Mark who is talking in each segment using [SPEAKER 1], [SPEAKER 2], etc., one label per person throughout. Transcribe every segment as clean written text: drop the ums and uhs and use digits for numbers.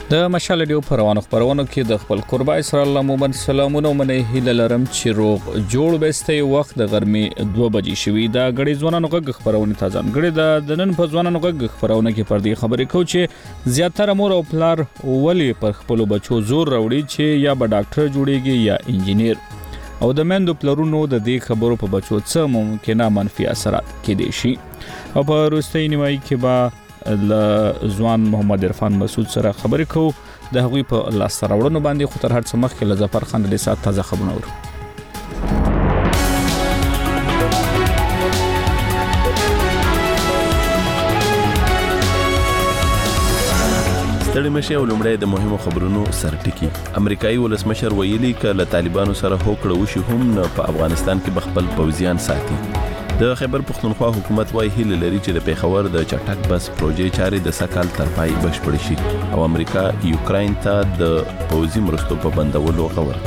[SPEAKER 1] د مشال ډیو پروانو کې د خپل قربا اسرائیل مومن سلامونه منې هیله لرم چې روغ جوړ بستي وخت د ګرمي 2 بجې شوي دا غړي ځوانانو غږ خبرونه تازه غړي د نن په ځوانانو غږ خبرونه کې پر دې خبرې کو چې زیاتره مور او پلار ولی پر خپل بچو زور راوړي چې یا به ډاکټر جوړيږي یا انجینیر او د مندو پلرونو د دې خبرو په بچو څه ممکنه منفي اثرات کېدي شي او په روستۍ نیمایي کې به ځوان محمد عرفان مسعود سره خبرې کوو د هغوی په لاس راوړنو باندې خو تر هر څه مخکې له ظفر خان د سات تازه خبرونه ورو
[SPEAKER 2] ستړي مشه ولومړی د مهمو خبرونو سرټکی امریکایي ولسمشر ویلي ک له طالبانو سره هوکړه وشي هم نه په افغانستان کې بخپل پوځیان ساتي د خیبر پختونخوا حکومت وايي هیله لري چې د پیښور د چټک بس پروژې چارې د سکهال تر پای بشپړ شي او امریکا یوکرين ته د پوځي مرستو په بندولو غور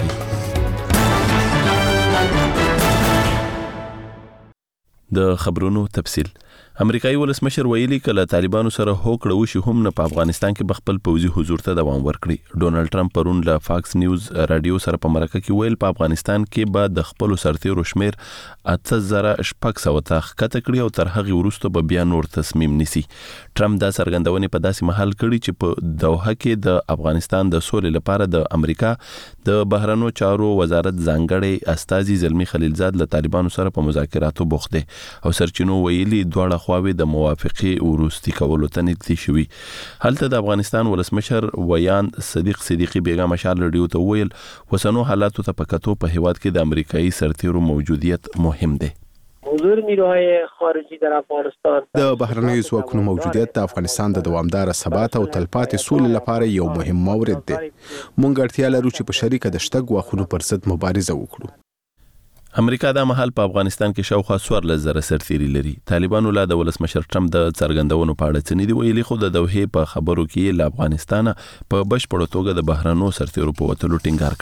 [SPEAKER 2] کوي د خبرونو تفصيل امریکایي ولسمشر ویلي کله طالبانو سره هوکړه وشي هم نه په افغانستان کې بخپل پوځي حضور ته دوام ورکړي ډونالد ټرمپ پرون له فاکس نیوز رادیو سره په مرکه کې ویل په افغانستان کې به د خپل سرتیرو شمیر 8600 ته ښکته کړي او تر هغه وروسته به بیا نور تصمیم نیسي ټرمپ دا څرګندونه په داسې محل کړي چې په دوحه کې د افغانستان د سولې لپاره د امریکا د بهرنیو چارو وزارت ځانګړي استاذي زلمی خلیلزاد له طالبانو سره په مذاکراتو بوخت دي او سرچینو ویلي دواړه خواوې د موافقې ورستي کولو ته نږدې شوي هلته د افغانستان ولسمشر ویان صدیق صدیقی بیگا مشال رډیو ته ویل وسنو حالاتو ته پکاتو په هیواد کې د امریکایي سرتیرو موجودیت مهم دی
[SPEAKER 3] حضور نیروهای خارجی در افغانستان
[SPEAKER 4] د بهرنیو ځواکونو موجودیت د افغانستان د دوامدار ثبات او تلپاتې سولې لپاره یو مهم مورد دی مونږ اړتیا لرو چې په شریکه د شته ګواښونو پر ضد مبارزه وکړو
[SPEAKER 2] امریکا د محل په افغانستان کې شاوخوا 14,000 سرتیري لري طالبانو لا د ولسمشر ټرمپ د څرګندونو په اړه څه نه دی ویلي خو د دوحې په خبرو کې له افغانستان په بشپړ توګه د بهرنیو سرتیرو په وټلو ټینګار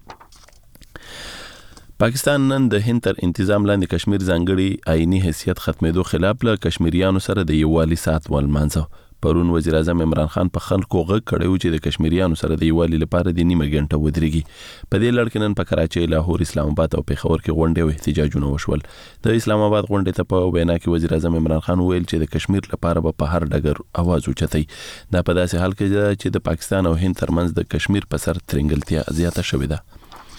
[SPEAKER 2] کړي پاکستان نن د هند تر انتظام لاندې کشمیر ځانګړي آئینی حیثیت ختمېدو خلاف له کشمیریانو سره د یووالي سات ولمانځه پرون وزیر اعظم عمران خان په خلکو غږ کړی و چې د کشمیریانو سره د یووالي لپاره د نیمه غنټه ودرېږي په دې لړ کې نن په کراچۍ لاهور اسلام آباد او پیښور کې غونډې او احتجاجونه وشول د اسلام آباد غونډې ته په وینا کې وزیر اعظم عمران خان ویل چې د کشمیر لپاره په هر ډګر आवाज اوچتای دا په داسې حال کې چې د پاکستان او هند ترمنځ د کشمیر په سر ترنګلتیا زیاته شوې ده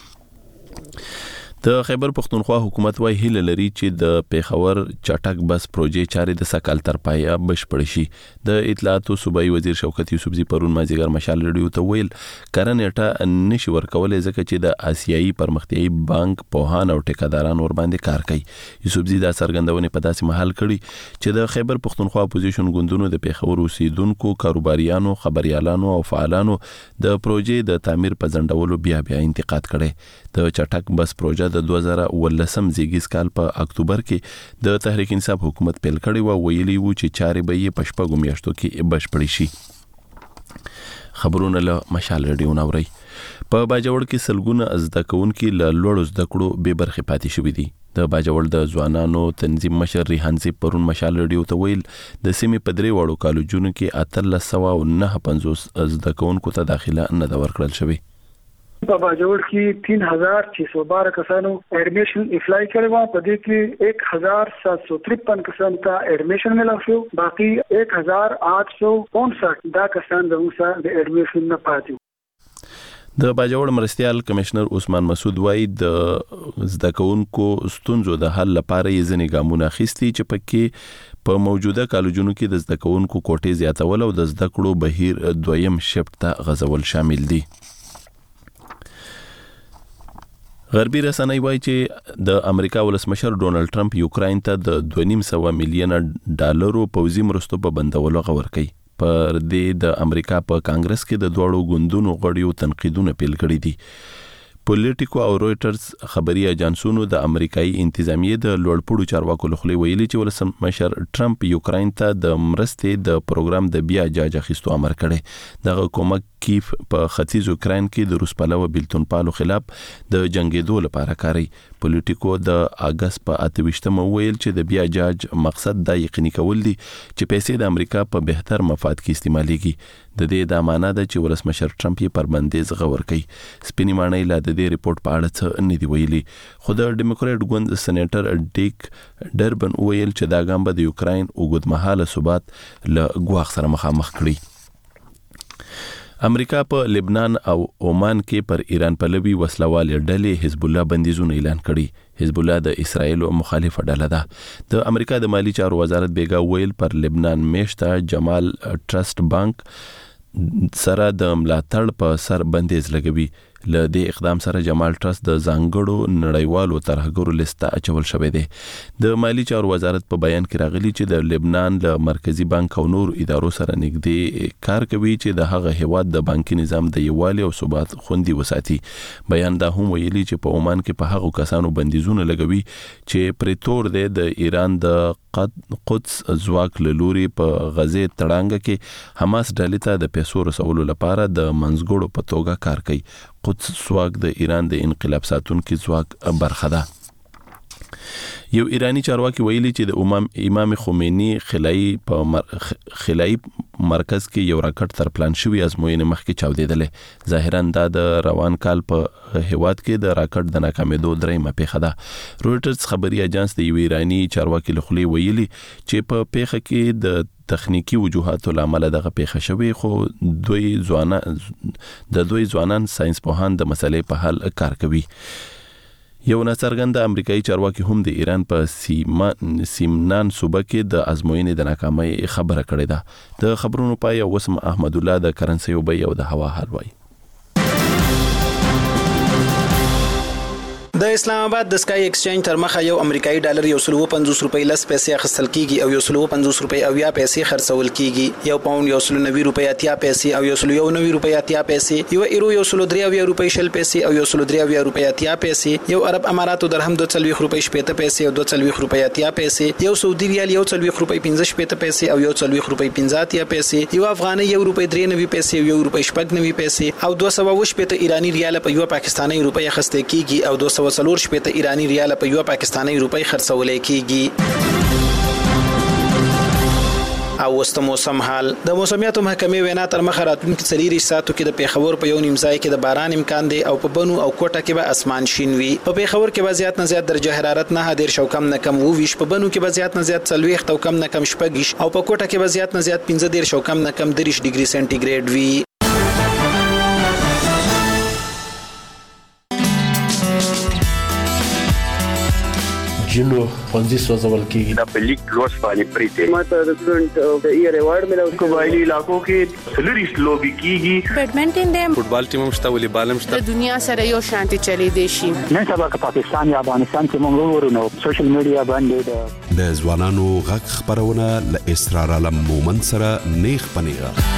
[SPEAKER 2] د خیبر پختونخوا حکومت وايي هیله لري چې د پیښور چټک بس پروژې چارې د سکهال تر پایه بشپړ شي د اطلاعاتو صوبایي وزیر شوکت یوسفزي پرون مازیګر مشال رډیو ته ویل کرنېټه نشي ورکولای ځکه چې د آسیایي پرمختیایي بانک پوهان او ټیکاداران ور باندې کار کوي یوسفزي دا څرګندونه په داسې محل کړي چې د خیبر پختونخوا اپوزیشن ګوندونو د پیښور اوسیدونکو کاروباریانو خبريالانو او فعالانو د پروژې د تعمیر په ځندولو بیا انتقاد کړي د چټک بس پروژه د 2018 زیږیز کال په اکتوبر کې د تحریک انصاف حکومت پیل کړی و ویلي و چې چارې به یې پښپغو میاشتو کې بشپړې شي خبرونه له مشال رډیو نوري په باجوړ کې سلګونه زده کوونکي له لوړو زده کړو به برخه پاتې شوې دي د باجوړ د ځوانانو تنظیم مشر ریحانزي پرون مشال رډیو ته ویل د سیمې په درې وړو کالجونو کې 1350 زده کوونکو ته داخله نه دا ورکړل شوی
[SPEAKER 5] په باجوړ کې 3612 کسانو اډمیشن اپلای کړی و په دې کې 1753 کسانو ته اډمیشن ملو شو باقي 1859 دا کسان د اډمیشن نه پاتې
[SPEAKER 2] د باجوړ مرستيال کمشنر عثمان مسعود وايي د زده کوونکو ستونزو د حل لپاره یې ځینې ګامونه اخیستي چې پکې په موجوده کالجونو کې د زده کوونکو کوټې زیاتول او د زده کړو بهیر دویم شفت ته غځول شامل دي غربي رسنۍ وايي چې د امریکا ولسمشر ډونالد ټرمپ یوکرين ته د 2.5 میلیون ډالرو پوځي مرستو په بندولو غور کوي پر دې د امریکا په کانګرس کې د دوړو ګوندونو غړیو تنقیدونه پیل کړي دي پولیټیکو او رويټرز خبري اجانسونو د امریکایي انتظامیه د لوړپوړو چارواکو لخوا ویلي چې ولسمشر ټرمپ یوکراین ته د مرستې د پروګرام د بیا جاج اخیستو امر کړی. دغه کومک کیف په ختیځ یوکراین کې د روس پلوه بیلتون پالو خلاف د جنگیدو لپاره کاری. پولیټیکو د اگست په 28 ویل چې د بیا جاج مقصد د یقیني کول دي چې پیسې د امریکا په بهتر مفاد کې استعمالېږي. د دې د معنا ده چې ولسمشر ټرمپ یې پر بندیز غور کوي. سپینی معنی لا د دې ریپورت په اړه څه نه دی ویلي، خو د ډیموکرات ګوند سېنیټر ډیک ډربن ویل چې دا ګام به د یوکراین اوږدمهاله ثبات له ګواښ سره مخامخ کړي. امریکا په لبنان او عمان کې پر ایران پلوي وسلوال ډلې حزب الله بندیزونه اعلان کړي. حزب الله د اسرایل مخالفه ډله ده. د امریکا د مالی چارو وزارت بیګا ویل پر لبنان میشته جمال ټرست بانک سره د ملاتړ په سر بندیز لګوي. له دې اقدام سره جمال ټرست د ځانګړو نړیوالو ترهګرو لیست اچول شوی دی. د مالی چارو وزارت په بیان کې راغلی چې د لبنان له مرکزی بانک او نور ادارو سره نږدې کار کوي چې د هغه هیواد د بانکي نظام د یووالي او ثبات خوندي وساتي. بیان دا هم ویلي چې په عمان کې په هغو کسانو بندیزونه لګوي چې پریتور دی د ایران د قدس ځواک له لوري په غزه تړانګه کې حماس ډلې ته د پیسو رسولو لپاره د منځګړو په توګه کار کوي. قدس ځواک د ایران د انقلاب ساتونکو ځواک برخه ده. یو ایرانی چارواکي ویلي چې د امام خمینی خلای مرکز کې یو راکټ تر پلان شوی ازموینې مخکې چاودیدلې. ظاهرا دا د روان کال په هیواد کې د راکټ د ناکامېدو درېمه پیښه ده. رويټرز خبري اجانس د یو ایرانی چارواکي لخوا ویلي چې په پیښه کې د تخنیکی وجوهاتو لامل دغه پیښه شوی، خو دوی ځوانان ساينس پوهان د مسلې په حل کار کوي. یو ناڅرګند امریکایي چارواکي هم د ایران په سیمنان صوبه کې د ازموینې د ناکامۍ خبره کړې ده. د خبرونو پای وسم احمد الله د کرنسي وبي او د هوا حال وای.
[SPEAKER 6] د اسلام آباد د سکای ایکسچینج تر مخه یو امریکایي ډالر 150 روپۍ لس پیسې اخیستل کیږي او 150 روپۍ او یا پیسې خرڅول کیږي. یو پاوند 190 روپۍ اتیا پیسې او 190 روپۍ اتیا پیسې، یو ایرو 103 روپۍ شل پیسې او 103 روپۍ اتیا پیسې، یو عرب اماراتو درهم 240 روپۍ شپېته پیسې او 240 روپۍ اتیا پیسې، یو سعودي ریال 140 روپۍ 15 شپېته پیسې او 140 روپۍ 15 اتیا پیسې، یو افغاني 1 روپۍ 93 پیسې او 1 روپۍ 90 پیسې او 220 ایرانی ریال په یو پاکستانی روپۍ اخیستل کیږي او 240 شپېته ایرانی ریال په یو پاکستانی روپۍ خرڅول کیږي. او وست موسم حال د موسمیاتو محکمې وینا تر مخه راتلونکي 3 ساعتو کې د پیښور په یو نیم ځای کې د باران امکان دی او په بنو او کوټه کې به اسمان شین وي. په پیښور کې به زیات نه زیات درجه حرارت 9 شو کم نه کم 20، په بنو کې به زیات نه زیات 40 او کم نه کم 20 او په کوټه کې به زیات نه زیات 15 شو کم نه کم 30 ډیګري سنټیګریډ وي.
[SPEAKER 7] جنو پنځه سوځول کیږي
[SPEAKER 8] د پلیک لوس باندې پریته
[SPEAKER 3] ماته د سټوډنټ د ایئر ایوارډ ملو
[SPEAKER 8] قبایلی علاقو کې سلریست لوبي کیږي.
[SPEAKER 9] بیډمنټن دی،
[SPEAKER 10] فوټبال ټیم مشته، والیبال مشته.
[SPEAKER 9] د دنیا سره یو شانتي چلی دی شي.
[SPEAKER 11] نن سبا که پاکستان یا افغانستان کې موږ ورونو سوشل میډیا باندې
[SPEAKER 12] د ځوانانو غږ خبرونه ل اسرار علم مومن سره نیخ پنیغه.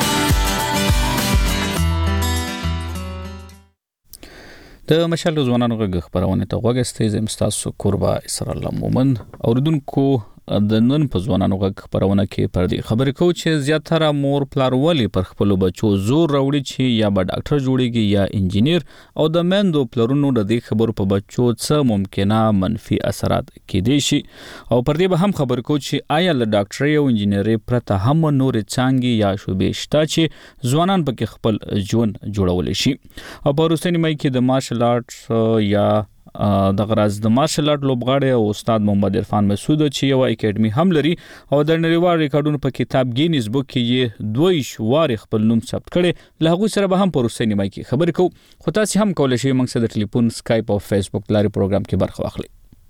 [SPEAKER 1] د مشال ځوانانو غږ خبرونه ته وګستې زم تاسو قربا اسرار الله مومن اوردونکو د نن په ځوانانو غږ خبرونه کې پر دې خبرې کو چې زیاتره مور پلار ولی پر خپل بچو زور راوړي چې یا به ډاکټر جوړيږي یا انجینیر، او د مندو پلرونو د دې خبر په بچو څه ممکنه منفي اثرات کېدي شي. او پر دې به هم خبر کو چې آیا له ډاکټري او انجینری پرته هم نور څانګي یا شوبې شته چې ځوانان پکې خپل ژوند جوړول شي. او په روسي مای کې د مارشل آرټس یا د غراز د مارشل آرټ لوبغاړی او استاد محمد عرفان مسعود چې یو اکیډمي هم لري او د نړیوال ریکارډونو په کتاب گینیز بک کې یې 2 وار خپل نوم ثبت کړي. له هغه سره به هم په روسي نیمه کې خبرې کوو، خو تاسو هم کولای شئ موږ سره د ټلیفون، سکایپ او فیسبوک لاري پروګرام کې برخه واخلئ.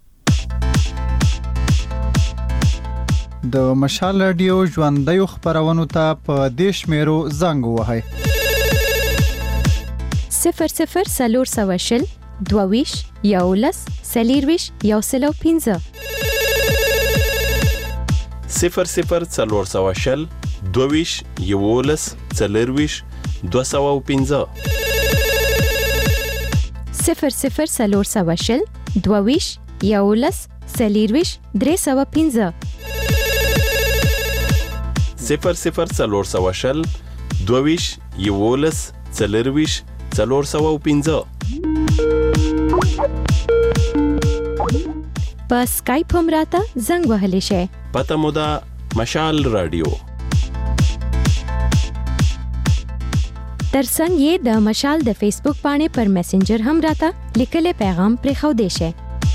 [SPEAKER 13] د مشال رادیو ژوندۍ خبرونو ته په دیش میرو زنګ وهاي
[SPEAKER 14] 00 سلور سواشل دوویش یولس سلیرویش یوسلو 15
[SPEAKER 2] 00 څلور سواشل دوویش یولس سلیرویش 215
[SPEAKER 14] 00 22 11 40 315
[SPEAKER 2] 00 22 11 40 315
[SPEAKER 14] په اسکایپ هم راته زنګ وهلی شئ.
[SPEAKER 2] پته مو ده مشال رادیو.
[SPEAKER 14] ترڅنګ یې د مشال د فیسبوک باندې پر میسنجر هم راته لیکلي پیغام پرېښودی شئ.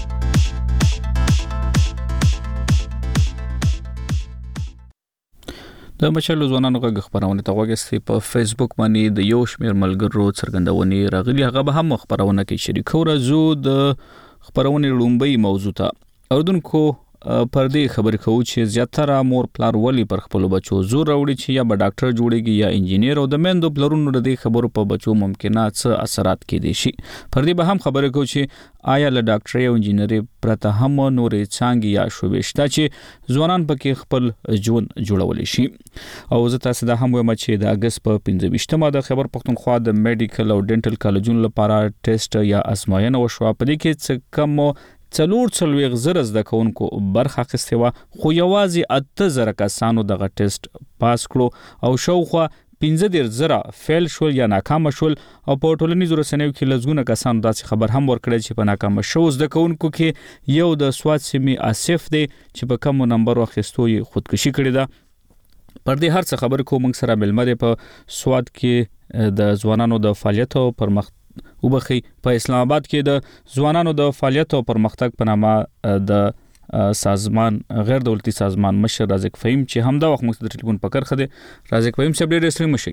[SPEAKER 1] د مشال ځوانانو غږ خبرونه ته وګورئ په فیسبوک باندې د یو شمېر ملګرو څرګندونې راغلي، هغه به هم خبرونه کې شریکو. راځو د خبرونه لومبي موضوع ته. اوردونکو پر دې خبرې کوو چې زیاتره مور پلار ولی پر خپل بچو زور راوړي چې یا به ډاکټر جوړيږي یا انجینیر، او د میندو پلرونو د دې خبرو په بچو ممکنه څه اثرات کېدي شي. پر دې به هم خبرې کوو چې آیا له ډاکټرۍ او انجینری پرته هم نورې څانګې یا شوبې شته چې ځوانان پکې خپل ژوند جوړولی شي. او زه تاسو دا هم وایم چې د اگست په 15مه د خیبر پختونخوا د میډیکل او ډینټل کالجونو لپاره ټیسټ یا ازموینه وشوه. په دې کې څه کم 440 زده کوونکو برخه اخیستې وه، خو یوازې 8000 کسانو دغه ټیسټ پاس کړو او شاوخوا 15,000 فیل شول یا ناکام شول. او په ټولنیزو رسنیو کې لږونه کسانو داسې خبر هم ورکړی چې په ناکام شو زده کوونکو کې یو د سواد سیمې آصف دی چې په کم نمبر اخیستو یې خودکشي کړې ده. پر دې هر څه خبر کوم موږ سره ملمه دی په سواد کې د ځوانانو د فعالیت او پرمختګ وبخي په اسلام آباد کې د ځوانانو د فعالیت او پرمختګ په نامه د سازمان غیر دولتي سازمان مشر رازق فهیم چې همدا وخت موږ د ټلیفون په کرخه دی. رازق فهیم صاحب ډېر سلام مشي.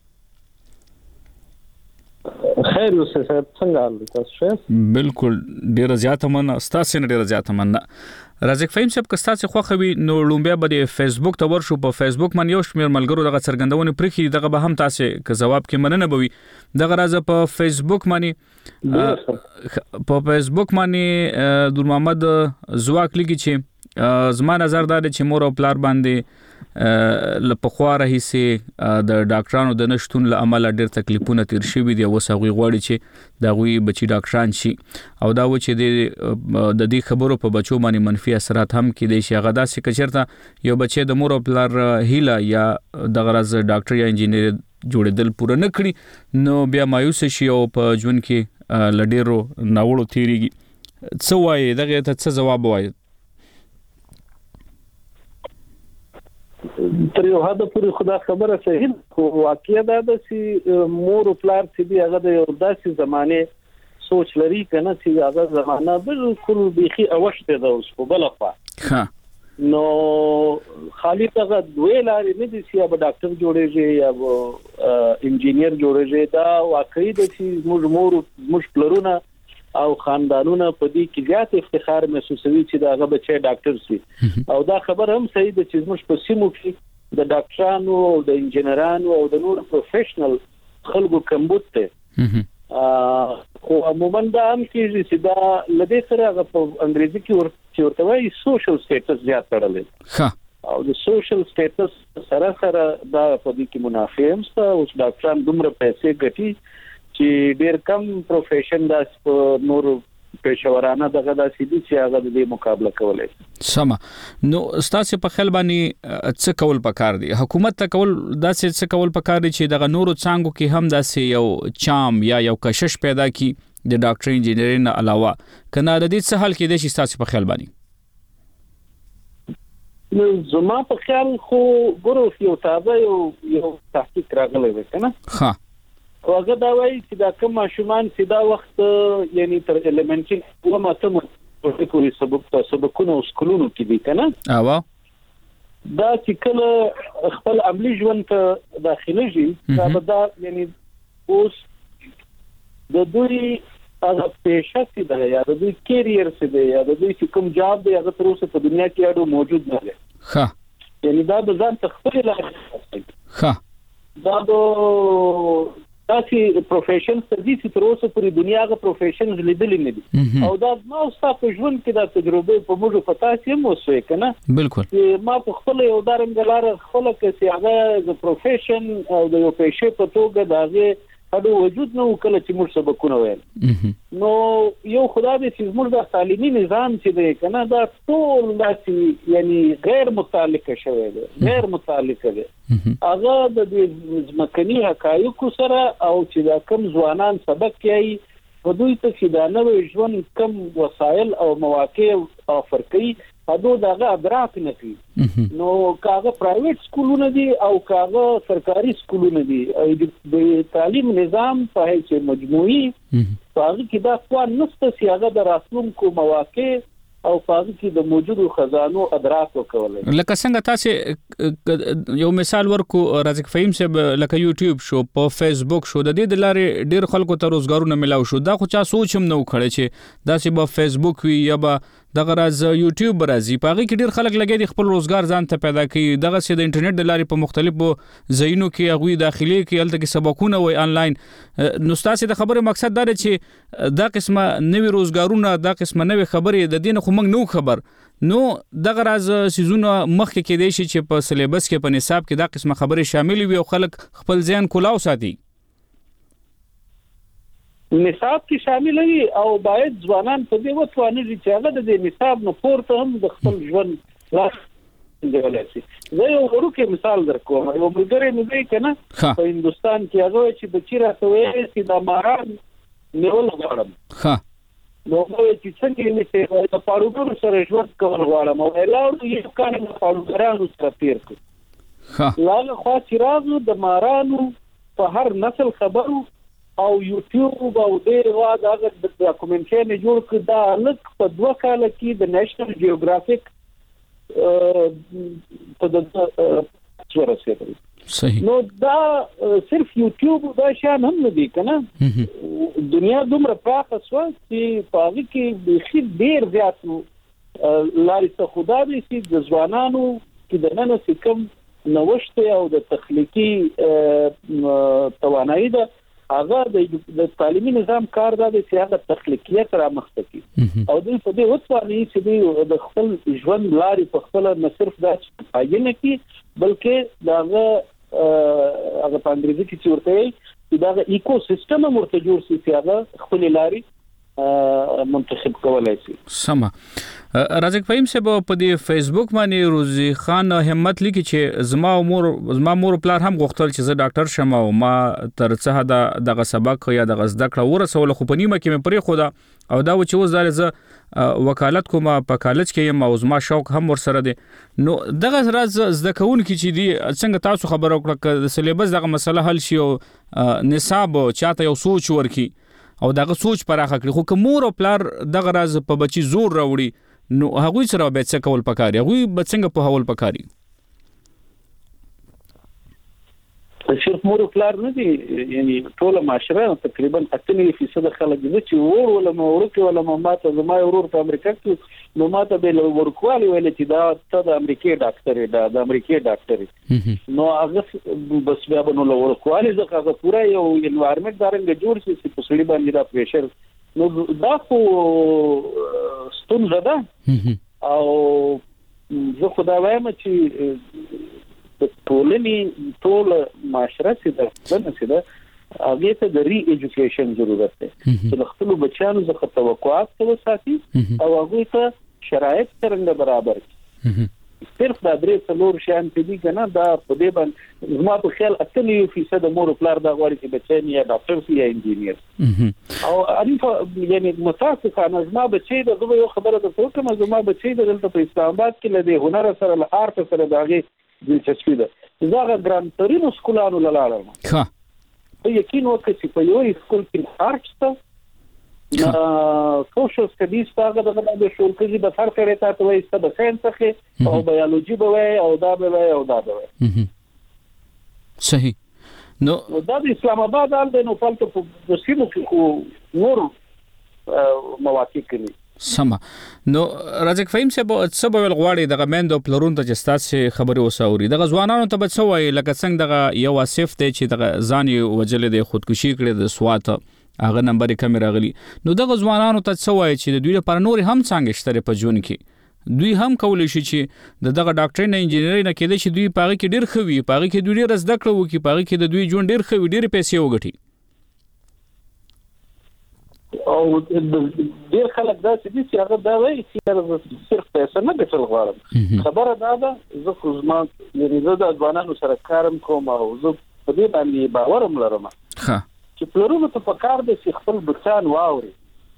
[SPEAKER 10] خیر اوسه صاحب څنګه حال تاسو؟
[SPEAKER 1] بالکل ډېر زیاته من تاسو نه ډېر زیاته من. رازق فهیم صاحب که تاسو خوښوي نو لومبیا به د فیسبوک ته ورشو. په فیسبوک باندې یو شمېر ملګرو دغه څرګندونه پرېخي، دغه به هم تاسو که جواب کې مننه بوي. دغه راز په فیسبوک باندې دور محمد زواک لګي چې زما نظر دا دی چې مور او پلار باندې لپخوا راهیسي د ډاکټرانو د نشټون له امله ډېر تکلیفونه تیر شوي دي. اوس هغوی غواړي چې د هغوی بچي ډاکټران شي او دا و چې د دې خبرو په بچو باندې منفي اثرات هم کېدی شي. هغه داسې که چېرته یو بچی د مور او پلار هیله یا دغه راز ډاکټر یا انجینیر جوړېدل پوره نه کړي نو بیا مایوس شي او په ژوند کې له ډېرو ناوړو تېرېږي. څه وایي دغې ته څه ځواب وایي؟
[SPEAKER 10] تر یو حد پورې خدا خبره صحیح، خو واقعیا دا ده چې مور او پلار چې دی هغه د یو داسې زمانه سوچ لري کنه چې هغه زمانہ بالکل بيخي اوښته ده اوس په بل خوا. نو خالی هغه دوی لارې نه دي چې یا ډاکټر جوړېږي یا انجینیر جوړېږي. دا واقعي ده چې موږ پلرونه او خاندانونه په دې کې زیات افتخار محسوسوي چې دا هغه بچي ډاکټر شي. او دا خبر هم صحیح ده چې موږ په سیمو کې د ډاکټرانو او د انجینرانو او د نور پروفیشنل خلکو کمبود ته خو عموما دا هم کېږي چې دا لدې سره هغه په انګریزي کې ورته وایي سوشل سټیټس زیات تړلی او د سوشل سټیټس سره دا په دې کې منافع هم شته. اوس ډاکټران دومره پیسې ګټي چې ډېر کم پروفیشن داس په نور پېښورانه دغه داسې دي چې هغه د مقابله کولای.
[SPEAKER 1] سمه. نو تاسو په خپل باندې څه کول پکار دي؟ حکومت ته کول داسې څه کول پکار دي چې دغه نورو څانګو کې هم داسې یو چام یا یو کشش پیدا کی د ډاکټر انجینری نه علاوه کنه د دې څه حل کېدای شي تاسو په خپل باندې؟
[SPEAKER 10] نو زما په خیال خو ګورو یو تازه یو تحقیق راغلی دی کنه.
[SPEAKER 1] ها
[SPEAKER 10] هغه دا وایي چې دا کوم ماشومان چې دا وخت یعنی تر الیمنټري او ماته پورې سبقونه او سکولونو کې دي کنه. دا چې کله خپل عملی ژوند ته داخلي شي دا یعنی اوس د دوی هغه پیشه چې دا یا د دوی کیریئر چې دی یا د دوی کوم جاب دی هغه تر اوسه په دنیا کې اډو موجود نه دی.
[SPEAKER 1] ها
[SPEAKER 10] یعنی دا د ځان تخفیف لاره.
[SPEAKER 1] ها
[SPEAKER 10] دا تاسو پروفیشن سرویس تر اوسه پوری دنیا غو پروفیشن لیدلې نه دي او دا ما اوس په ژوند کې دا تجربه په موږ په تاسو هم وسوي کنه.
[SPEAKER 1] بالکل
[SPEAKER 10] ما په خپل یو دارنګ لار خپل کې هغه د پروفیشن او د یو پیشه په توګه داغه هډو وجود نو کله چې موږ سبقونه ویل نو یو خدای دې چې موږ د تعلیمي نظام چې دی کنه دا ټول داسې یعنی غیر متعلقه شوی دی غیر متعلقه دی هغه د ځمکني حقایقو سره او چې دا کم ځوانان سبق کوي په دوی ته چې دا نوې ژوند کم وسایل او مواقع افر کوي هغه دغه ادراک نه کوي نو کاغه پرایویټ سکولونه دي او کاغه سرکاري سکولونه دي د تعلیم نظام په هیڅ مجموعي هغه کې دا څوان نشته چې هغه د راتلونکو مواقع او هغه کې د موجودو خزانو ادراک وکولای
[SPEAKER 1] لکه څنګه تاسو یو مثال ورکو رازق فهیم صاحب لکه یوټیوب شو په فیسبوک شو د دې د لارې ډیر خلکو ته روزګارونه ملاو شو دا خو چا سوچ هم نه وکړي چې دا چې په فیسبوک وي یا به دغه راز یوټیوب راځي په هغه کې ډیر خلک لګي دي خپل روزګار ځان ته پیدا کوي دغه چې د انټرنیټ د لارې په مختلفو ځایونو کې هغه داخلي کې الته کې سبقونه وي آنلاین نو تاسو د خبره مقصد دا دی چې دا قسمه نوي روزګارونه دا قسمه نوي خبرې د دین خو موږ نو خبر نو دغه راز سيزونه مخکې کې دی چې په سلیبس کې په نصاب کې دا قسمه خبرې شامل وي او خلک خپل ځان کولاو ساتي
[SPEAKER 10] نصاب کې شامل وي او باید ځوانان په دې وتوانه چې هغه د نصاب نه پورته هم د خپل ژوند لاس دیولای شي زه یو ورکه مثال درکوم یو ملګری مې دی کنه په هندستان کې هغه چې بچی راځوي چې د ماران نیول غواړم
[SPEAKER 1] ها
[SPEAKER 10] نو چې څنګه یې په پاروګر سره ژوند کول غواړم او علاوه یو کار نه پاروګرانو سره تیر کړ ها لاله خو چې راځو د مارانو په هر نسل خبرو او یوټیوب او ډیر واده هغه د ډاکومنټري جوړ کړ دا لک په 2 کال کې د نېشنل جیوګرافیک په د ورسېږي
[SPEAKER 1] صحیح
[SPEAKER 10] نو دا صرف یوټیوب دا شان هم نه دی کنه دنیا دومره پراخه شو چې په هغه کې ډیر زیات لارې ته خدا دې چې د ځوانانو کې د نن سکم نوښت او د تخلیقي توانایي ده هغه د تعلیمي نظام کار دا دی چې هغه تخلیقیت را مخته کی او دوی په دې وڅواني چې د خپل ژوند لارې په خپل نه صرف دا پایینه کی بلکې داغه هغه په انګریزي کې ورته چې داغه ایکو سیستم مرته جوړ شي چې هغه خپل لارې منتخب کولای شي
[SPEAKER 1] سم رازق فهیم صاحب په دې فیسبوک باندې روزي خان همت لیکي چې زما مور پلار هم غوښتل چې زه ډاکټر شم او ما تر څه دغه سبق یا دغه زده کړه ورسول خو په نیمه کې مې پرې خو دا او دا چې وزاره زه وکالت کوم په کالج کې یم او زما شوق هم ورسره دی نو دغه راز زده کوونکي چې دی څنګه تاسو خبر وکړه د سلیبس دغه مسله حل شي او نصاب چاته یو سوچ ورکی او دغه سوچ پراخه کړي خو کومور او پلار دغه راز په بچي زور راوړي نو هغه سره به څه کول پکاري هغه به څنګه په هول پکاري
[SPEAKER 10] صرف مور او پلار نه دي یعنی ټول معاشره تقریبا 80% خلک دي چې ولا مورکه ولا ماته زما ورور په امریکا کې نو ماته به ورکوالي ویل چې دا ته د امریکای ډاکټر دی د امریکای ډاکټر نو هغه بس بیا به نو ورکوالي ځکه پورا یو انوایرنمنت دارنګ جوړ شي چې په سړي باندې دا پریشر نو دا خو ستونزه ده او زه خدای وایم چې ټولنې ټول معاشره چې ده هغه ته د ری ایجوکیشن ضرورت ده چې خپل بچیانو څخه توقعات وساتي او هغه ته شرایط څنګه برابر کړي صرف دا درې څلور شان دي کنه دا په دې باندې زما په خیال 80% مور پلار دا غواړي چې بچی یا ډاکټر شي یا انجینیر او اړین یعنی متاسفانه زما بچی د یو خبره ده کوم زما بچی د دلته په اسلام آباد کې له هنر سره له آرت سره داغي دلچسپي ده زه ګران ترینو سکولانو لاله
[SPEAKER 1] ها
[SPEAKER 10] یقین وکړئ چې په یو سکول کې آرټ شته سوشل سټډیز هغه د شول کې د فرق لري تاسو وایي چې د ساينس څخه او بایولوژي به وایي او دا به وایي او دا به وایي
[SPEAKER 1] صحیح نو
[SPEAKER 10] دا د اسلام آباد د نو فالتو په سیمو کې نور مواقع کوي
[SPEAKER 1] سما نو رازق فهیم صاحب څه به غواړي دغه مندو پلرون ته چې تاسو خبري وساوري دغه ځوانانو ته به څه وایي لکه څنګه دغه یو اسف ته چې دغه ځاني وجل د خودکشي کړي د سوات هغه نمبر کم راغلی نو دغه ځوانانو ته څه وایي چې د دوی لپاره نور هم څنګه شته په ژوند کې دوی هم کولای شي چې دغه ډاکټر نه انجینری نه کېدای شي دوی پاره کې ډیر خوي پاره کې دوی ډیر زده کړو کې پاره کې د دوی ژوند ډیر خوي ډیر پیسې وګټي
[SPEAKER 10] او ډیر خلک دا چې هغه دا وایي چې صرف پیسې نه ګټل غواړم خبره دا ده زه خو زما یعنی زه د ځوانانو سره کارم کوم او زه په دې باندې باورم لرم چې پلرونو ته پکار دي چې خپل بچان واوري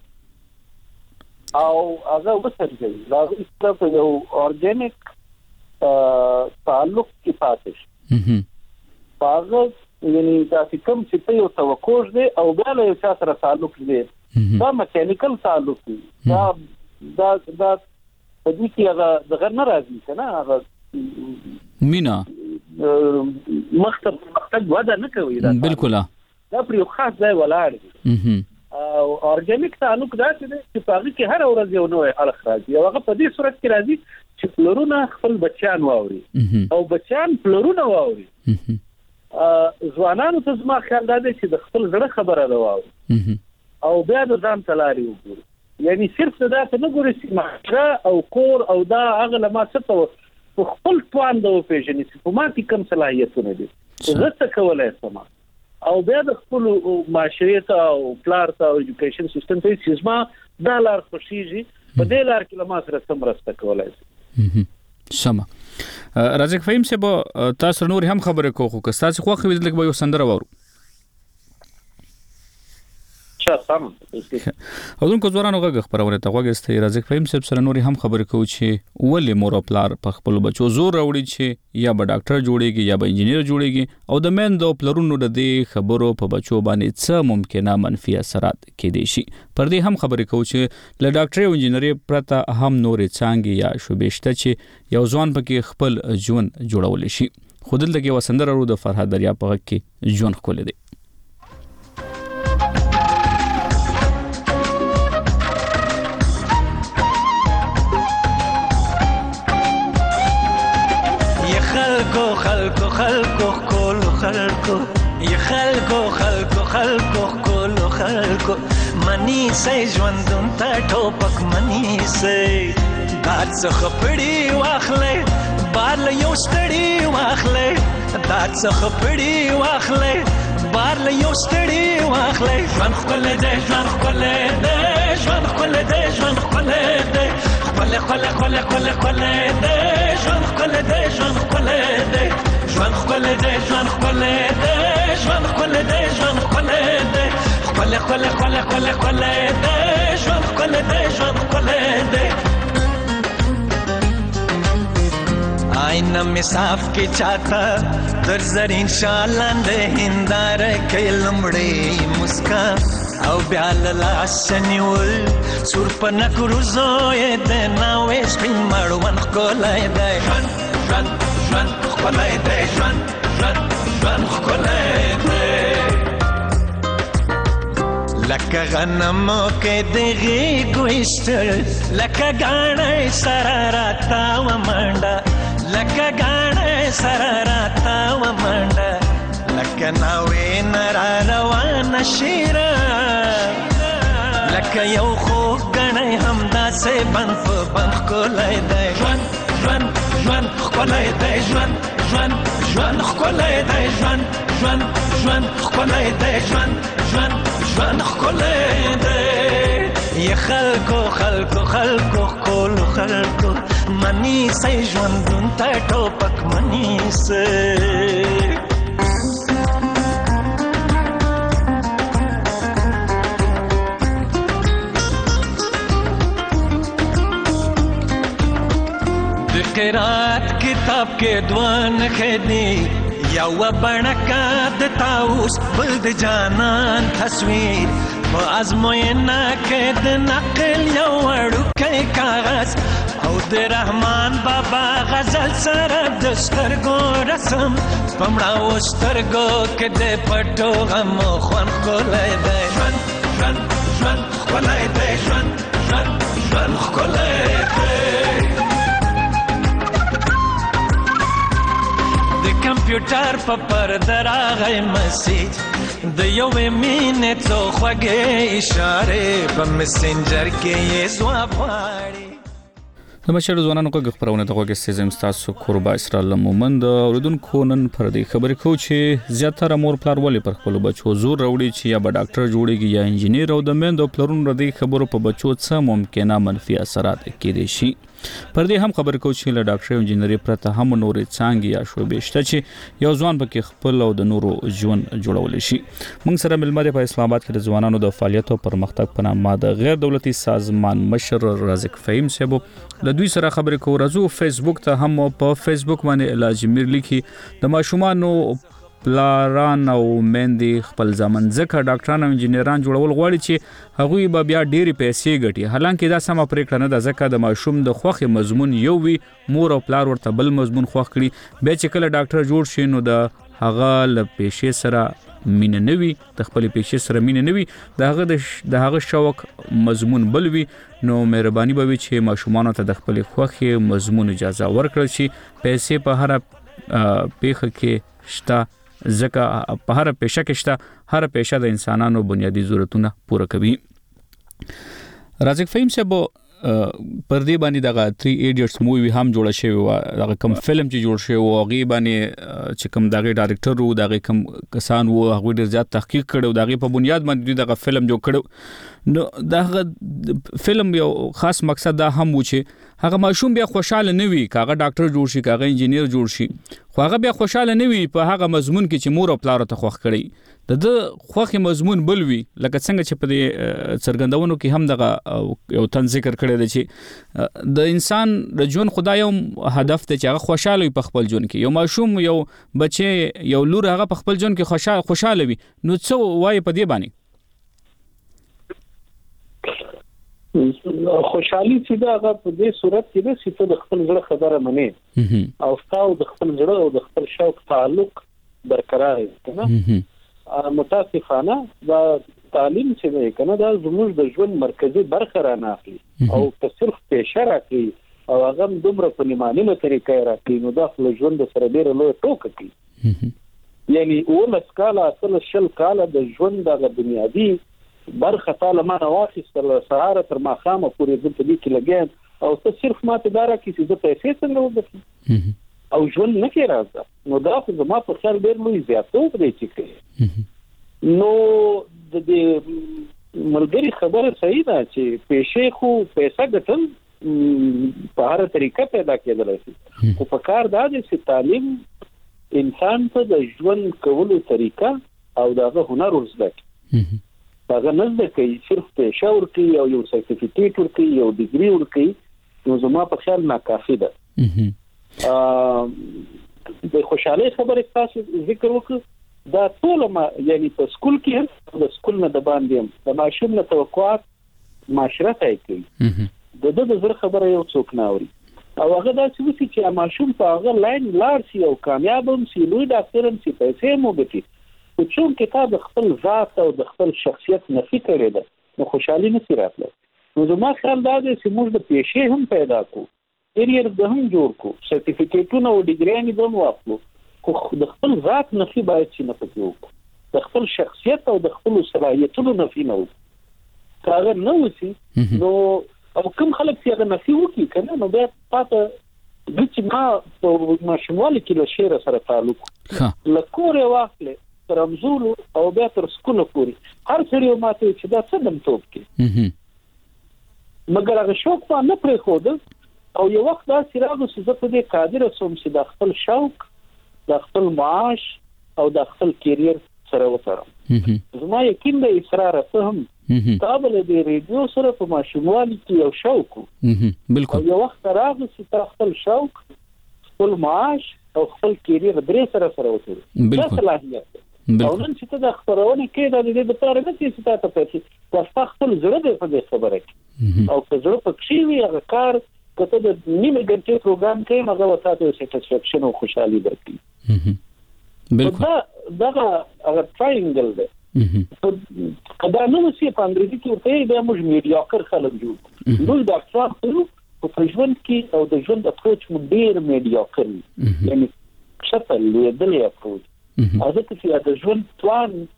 [SPEAKER 10] او هغه وسرځي دا څه یو اورګانیک تعلق کې پاتې شي هغه یعنی تاسو کوم چې په یو توقع دی او بیا له یو سره تعلق دی دا میکانیکل تعلق دی دا په دې کې هغه دغه ناراضي کنه هغه
[SPEAKER 1] مینا
[SPEAKER 10] مختلف ودا نه کوي
[SPEAKER 1] بالکل
[SPEAKER 10] دا پر یو خاص ځای ولاړ دی او اورګانیک تعلق دا چې په هغه کې هر ورځ یو نوې الخ راځي او هغه په دې صورت کې راځي چې پلرونه خپل بچیان واوري او بچیان پلرونه واوري ځوانانو ته زما خیال دا دی چې د خپل زړه خبره دا واوري او بیا د ځان تلاري وګوري یعنی صرف دا ته نه ګوري چې ماجرا او کور او دا هغه لما څه په خپل توان د پیژنې چې په ما کې کوم صلاحیتونه دي زه څه کولای شم او بیا د خپل معاشري ته او پلار ته او ایجوکیشن سیستم ته چې زما دا لار خوشيږي په دې لار کې لما سره سمرسته کولای شي
[SPEAKER 1] سم رازق فهیم صاحب تاسو نور هم خبره کوو که تاسو خو خو لږ به یو سندره وورو
[SPEAKER 10] سم
[SPEAKER 1] اذن کو زورانو غږ خبرونه ته غوږسته رازق فهیم صاحب سره نور هم خبره کوو چې ولې مور او پلار په خپل بچو زور راوړي چې یا به ډاکټر جوړيږي یا به انجینیر جوړيږي او د میندو پلرونو د دې خبرو په بچو باندې څه ممکنه منفي اثرات کېدي شي پر دې هم خبره کوو چې له ډاکټر او انجینری پرته هم نورې څانګې یا شوبېشته چې یو ځوان پکې خپل ژوند جوړول شي خودل دغه وسندره ورو د فرهاد دریا په غږ کې ژوند خول دي
[SPEAKER 15] خلقو كل خلقو يا خلقو كل خلقو مني سي ژوندون تا ټوپک مني سي دات څخه پړي واخلې بار له یو ستړي واخلې دات څخه پړي واخلې بار له یو ستړي واخلې ژوند خپل دې ژوند خپل دې ژوند خپل دې ژوند خپل دې خپل خپل خپل خپل خپل دې ژوند خپل دې ژوند خپل دې ژوند خپل دې ژوند خپل دې ژوند خپل دې ژوند خپل دې خپل خپل خپل خپل خپل دې ژوند خپل دې ژوند خپل دې آئینه می صاف کې چاته در زرین شالان دې هندار کې لمړې مسکا او بیا لاس نیول سور پنه کروزو دې ناوې سپین مړون کولای دې ژوند خپلای دې ژوند خپلای دې لکه غنم کې دغه ګوشتل لکه غاڼې سراراتا و منډه لکه غاڼې سراراتا و منډه لکه ناوې نرا روان شیرا لکه یو خو غاڼې همدا سه بند کولای دې ژوند خپلای دې ژوند خپلای دې ژوند خپلای دې ژوند خپلای دې یا خلقو کول خلقو منی سي ژوندون تا ټوپک منی سي قرات کتاب کې دوان خېدی یو بڼکا د تاوس بل د جانان تصویر په ازموینه کې د نقل یو وړوکی کاغذ او د رحمان بابا غزل سره د سترګو رسم پمړه سترګو کې د پټو غم خوان کولای دی ژوند خپلای دی ژوند خپلای دی کمپیوټر په پرده راغی مسیج د یوې مینې څو خوږې اشارې په مسنجر کې یې ځواب غواړي
[SPEAKER 1] د مشر ځوانانو کو خبرونه دغه کې سیزم تاسو قربا اسرائیل مومند اوردونکو نن پر دې خبرې کو چې زیاتره مور پلار ولې پر خپل بچو زور راوړي چې یا به ډاکټر جوړيږي یا انجنیر او د مند پلرونو دې خبرو په بچو څه ممکنه منفي اثرات کېدي شي پر دې هم خبر کو چې له ډاکټر او انجنیري پرته هم نورې څنګه یا شوبې شته چې یو ځوان پکې خپل او د نورو ژوند جوړول شي موږ سره ملمره په اسلام آباد کې د ځوانانو د فعالیت او پرمختګ په نامه د غیر دولتي سازمان مشر رازق فهیم صاحب له دوی سره خبرې کو راځو فیسبوک ته هم په فیسبوک باندې الاجمیر لیکي د ماشومانو پلاران او مندي خپل ځمن ځکه ډاکټران او انجنیران جوړول غواړي چې هغوی به بیا ډېری پیسې ګټي حالانکه دا سم پریکړه نه ده ځکه د ماشوم د خوخي مضمون یو وی مور او پلار ورته بل مضمون خوښ کړي به چې کله ډاکټر جوړ شي نو د هغه له پیشې سره مینه نوي د خپل پیشې سره مینه نوي د هغه شوق مضمون بل وی نو مهرباني به وي چې ماشومان ته د خپل خوخي مضمون اجازه ورکړي شي پیسې په هر پیخه کې شته ځکه په هر پیشه کې شته هر پیشه د انسانانو بنیادی ضرورتونه پوره کوي رازق فهیم صاحب پر دې باندې دغه 3 ایډیټس مووی هم جوړ شوی و دغه کوم فلم چې جوړ شوی و هغه باندې چې کوم دغه ډایرکټر وو دغه کوم کسان وو هغه ډیر زیات تحقیق کړو دغه په بنیاد باندې دغه فلم جوړ کړو نو دغه فلم یو خاص مقصد دا هم و چې هغه ماشوم بیا خوشاله نه وي کاغه ډاکټر جوړ شي کاغه انجنیر جوړ شي خو هغه بیا خوشاله نه وي په هغه مضمون کې چې مور او پلار ته خوښ کړي د خوخي مضمون بل وی لکه څنګه چې په دې څرګندونو کې هم دغه یو تن ذکر کړی دی چې د انسان د ژوند خدای یو هدف ته چې هغه خوشاله وي په خپل ژوند کې یو ماشوم یو بچي یو لور هغه په خپل ژوند کې خوشاله وي نو څه وایي په دې باندې
[SPEAKER 10] خوشحالي چې دا هغه په دې صورت کې د صفه د خپل ځړه خبره منې او تاسو د خپل ځړه او د خپل شوق تعلق برقرار کنه متاسفانه دا تعلیم چې دی کنه دا زموږ د ژوند مرکزی برخه را نه اخلي او که صرف پیشه راکړي او هغه دومره په نیمانه طریقې راکړي نو دا خپل ژوند سره ډېر لوی ټوکه کوي یعنی اول سکاله اصل شل کاله د ژوند د بنیادی برخه تعالی ما واخیستل سهار تر ماخامه پورې د دې کې لګین او څه صرف ماته دارا کې چې د پیسې څنګه وګورم او ژوند نه کې راځه نو دا خو زما په خیال ډېر لوی زیاتوب دی چې کوي نو د دې ملګری خبره صحیح ده چې پیسې خو پیسې ګټل په هر طریقه پیدا کېدلی شي خو په کار دا دی چې تعلیم انسان ته د ژوند کولو طریقه او دغه هنر ورزده کوي هغه نه ده کوي صرف پیسې ورکړي او یو سرټیفیکیټ ورکړي یو ډیګري ورکړي نو زما په خیال ناکافي ده د خوشاله خبره تاسو ذکر وکړه دا ټول ما یعنی په سکول کې د سکول نه د باندې د ماشوم نه توقعات معاشره ته کوي د زړه خبره یو څوک نه اوري او هغه دا چې ماشوم په هغه لاین لار شي او کامیاب هم شي لوی ډاکټر هم شي پیسې مو ګټي خو چون کتاب خپل ذات او د خپل شخصیت نفي کړی ده نو خوشحالي نشي راتلی نو زما خیال دا دی چې موږ د پیسې هم پیدا کو کیریئر د هم جوړ کو سرټیفیکیټونه او ډیګریانې به هم واخلو خو د خپل ذات نفي باید چې نه پکې وکړو د خپل شخصیت او د خپل صلاحیتونو نفي نه وکړو که هغه نه وشي نو او کوم خلک چې هغه نفي وکړي که نه نو بیا پاته چې ما په ماشوموالي کې له شعر سره تعلق له کورې واخلې تر امزولو او بیا تر سکونه پورې هر سړی ماته چې دا څه دمتوب کې مګر هغه شوق په نه پرې خود او یو وخت دا سراغ چې زه په دې قادر سوم چې د خپل شوق د خپل معاش او د خپل کیریئر سره وترم زما یقین دی اصرار فهم قابل دی ریډیو سره په ماشوموالي کې یو شوق
[SPEAKER 1] بالکل
[SPEAKER 10] یو وخت راغی چې خپل شوق خپل معاش او خپل کیریئر درې سره وترم دا صلاحیت او نن چې ته د خبرونه کې د دې لپاره نه چې تاسو پیسې تاسو خپل زړه دې په دې خبره کې او که زړه پکې وي هغه کار کته د نیمه ګنټې پروګرام کې هغه وساته سټیسفیکشن او خوشحالي درکړي بالکل دا هغه ټراینګل دی کدا نو چې په انګریزي کې ورته د موږ میډیاکر خلک جوړ دوی دا څه په ژوند کې او د ژوند اپروچ مو ډیر میډیاکر یعنی شپه لیدلې اپروچ ازته چې د ژوند توان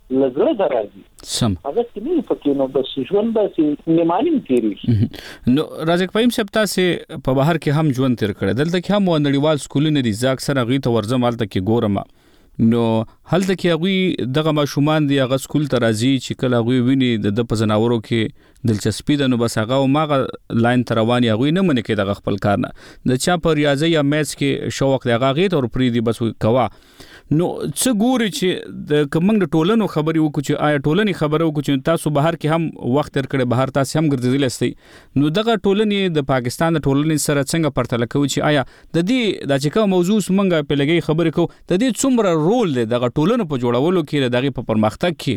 [SPEAKER 10] لزړه درازي
[SPEAKER 1] سم
[SPEAKER 10] هغه چې نه پکې نو بس ژوند به نیمانیم تیری
[SPEAKER 1] نو رازق فهیم صاحب تاسو په بهر کې هم ژوند تیر کړی دلته کې هم نړیوال سکولونه دي ځکه سره غي ته ورځم حالت کې ګورم نو هلته کې هغه دغه ماشومان دی هغه سکول ته راځي چې کله هغه ویني د پزناورو کې دلچسپي ده نو بس هغه ماغه لاین تر رواني هغه نه منې کې دغه خپل کار نه د چا پر ریاضي یا میث کې شوق دی هغه غي تور پری دی بس کوا نو څه ګوري چې د کومنګ ټولنو خبري وکړي چې آیا ټولني خبره وکړي چې تاسو بهر کې هم وخت تر کړه بهر تاسو هم ګرځیدل استئ نو دغه ټولني د پاکستان د ټولني سره څنګه پرتله کوي چې آیا د دې د چې کوم موضوع سمنګ په لګي خبرې کو د دې څومره رول دی دغه ټولنو په جوړولو کې دغه په پرمختګ کې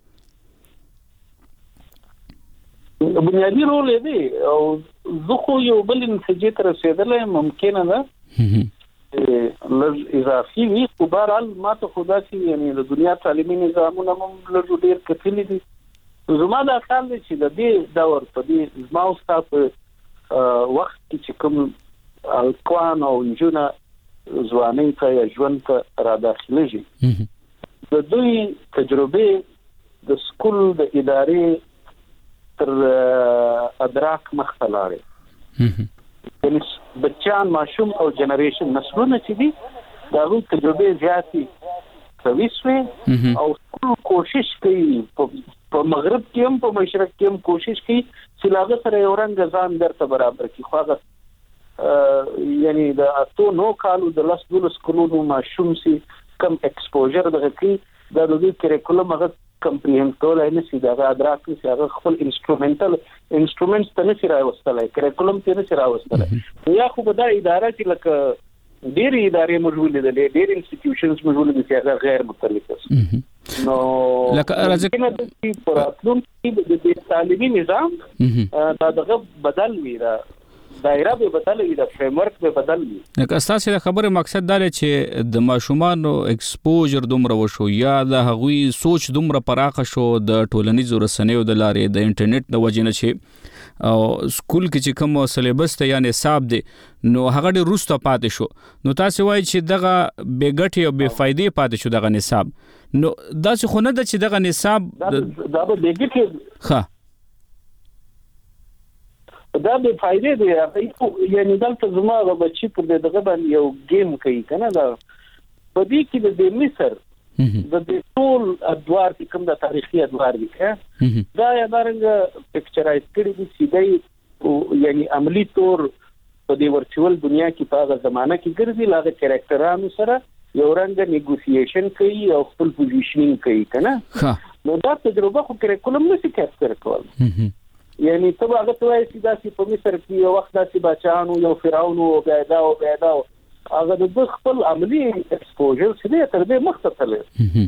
[SPEAKER 10] بنیادی رول دی او زه خو یو بل نتیجې ته رسیدل ممکنه ده لږ اضافي وي خو بهرحال ما ته خدا چې یعنی د دنیا تعلیمي نظامونه هم لږ ډېر کتلي دي زما دا خیال دی چې د دې دور په دې زما او ستا په وخت کې چې کوم الکوان او نجونه ځوانۍ ته یا ژوند ته را داخلېږي د دوی تجربې د سکول د ادارې تر ادراک مخته لاړې یعنی بچان ماشوم او جنریشن نسلونه چې دي دا غو تجربه زیاتی سويسوي او کوشش کوي په مغرب کې هم په مشرق کې هم کوشش کوي چې لاغه سره یو رنګ ځان درته برابر کی خواغه یعنی د اتو نو کالو د لاس دولس کلونو ماشوم سي کم ایکسپوژر دغه کی د دوی کریکولم هغه کمپریهند کولای نشي دا ادراک نشي هغه خپل انسټرومنټس ته نشي راوستلای کریکولم ته نشي راوستلای یا خو به دا اداره چې لکه ډېری ادارې موجود دي ډېر انسټیټیوشنز موجود دي چې هغه غیر متعلق دي نو لکه راځي په خپل د تعلیمي نظام دا دغه بدل وي دا دایره به بدل وي د فریم ورک به بدل وي
[SPEAKER 1] لکه اساسي خبره مقصد دا چې د ماشومان ایکسپوژر دومره وشو یا د هغوی سوچ دومره پراخه شو د ټولنیزو رسنیو د لارې د انټرنیټ د وجې نه چې او سکول کې چې کوم سلیبس ته یا نصاب دی نو هغه ډېر وروسته پاتې شو نو تاسو وایي چې دغه بې ګټې او بې فایدې پاتې شو دغه نصاب نو داسې خو نه ده چې دغه نصاب
[SPEAKER 10] دا به بې ګټې
[SPEAKER 1] ښه
[SPEAKER 10] دا به فائدې دی یعنی دلته زما غو بچی پر دغه باندې یو گیم کوي کنه دا په دې کې د مصر د ټول ادوار کې کوم د تاریخي ادوار دي دا یا دارنګ پکچرایز کړی دي چې دی یعنی عملی طور په دې ورچوال دنیا کې په هغه زمانہ کې ګرځي لاغه کریکټرانو سره یو رنګ نیګوسییشن کوي او خپل پوزیشنینګ کوي کنه نو دا تجربه خو کریکولم نشي کیپچر کول یعنی ته هغه توای چې داسې په مصر کې یو وخت داسې بچانو یو فرعون او بیدا هغه د خپل عملی ایکسپوژر چې تر دې مختصله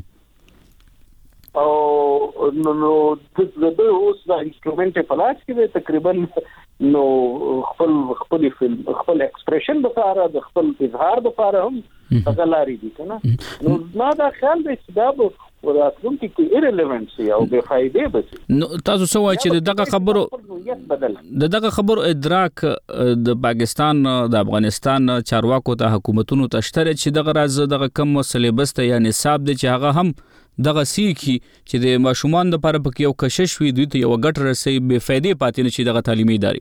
[SPEAKER 10] او نو د اوس د انسټرومنټ په لاس کې تقریبا نو خپل خپل ایکسپریشن لپاره د خپل اظهار لپاره هم هغه لاري دي کنه نو ما دا خیال دی چې دا وراتلونکي کې ایرلیونټ او بے فائدې بس
[SPEAKER 1] نو تاسو څه وایي چې دغه خبرو ادراک د پاکستان د افغانستان چارواکو ته حکومتونو ته شته چې دغه راز دغه کم سلیبس ته یا نصاب دی چې هغه هم دغه سیکي چې د ماشومان لپاره پکې یو کشش وي دوی ته یو غټ رسي بے فائدې پاتې نه شي دغه تعلیمي ادارې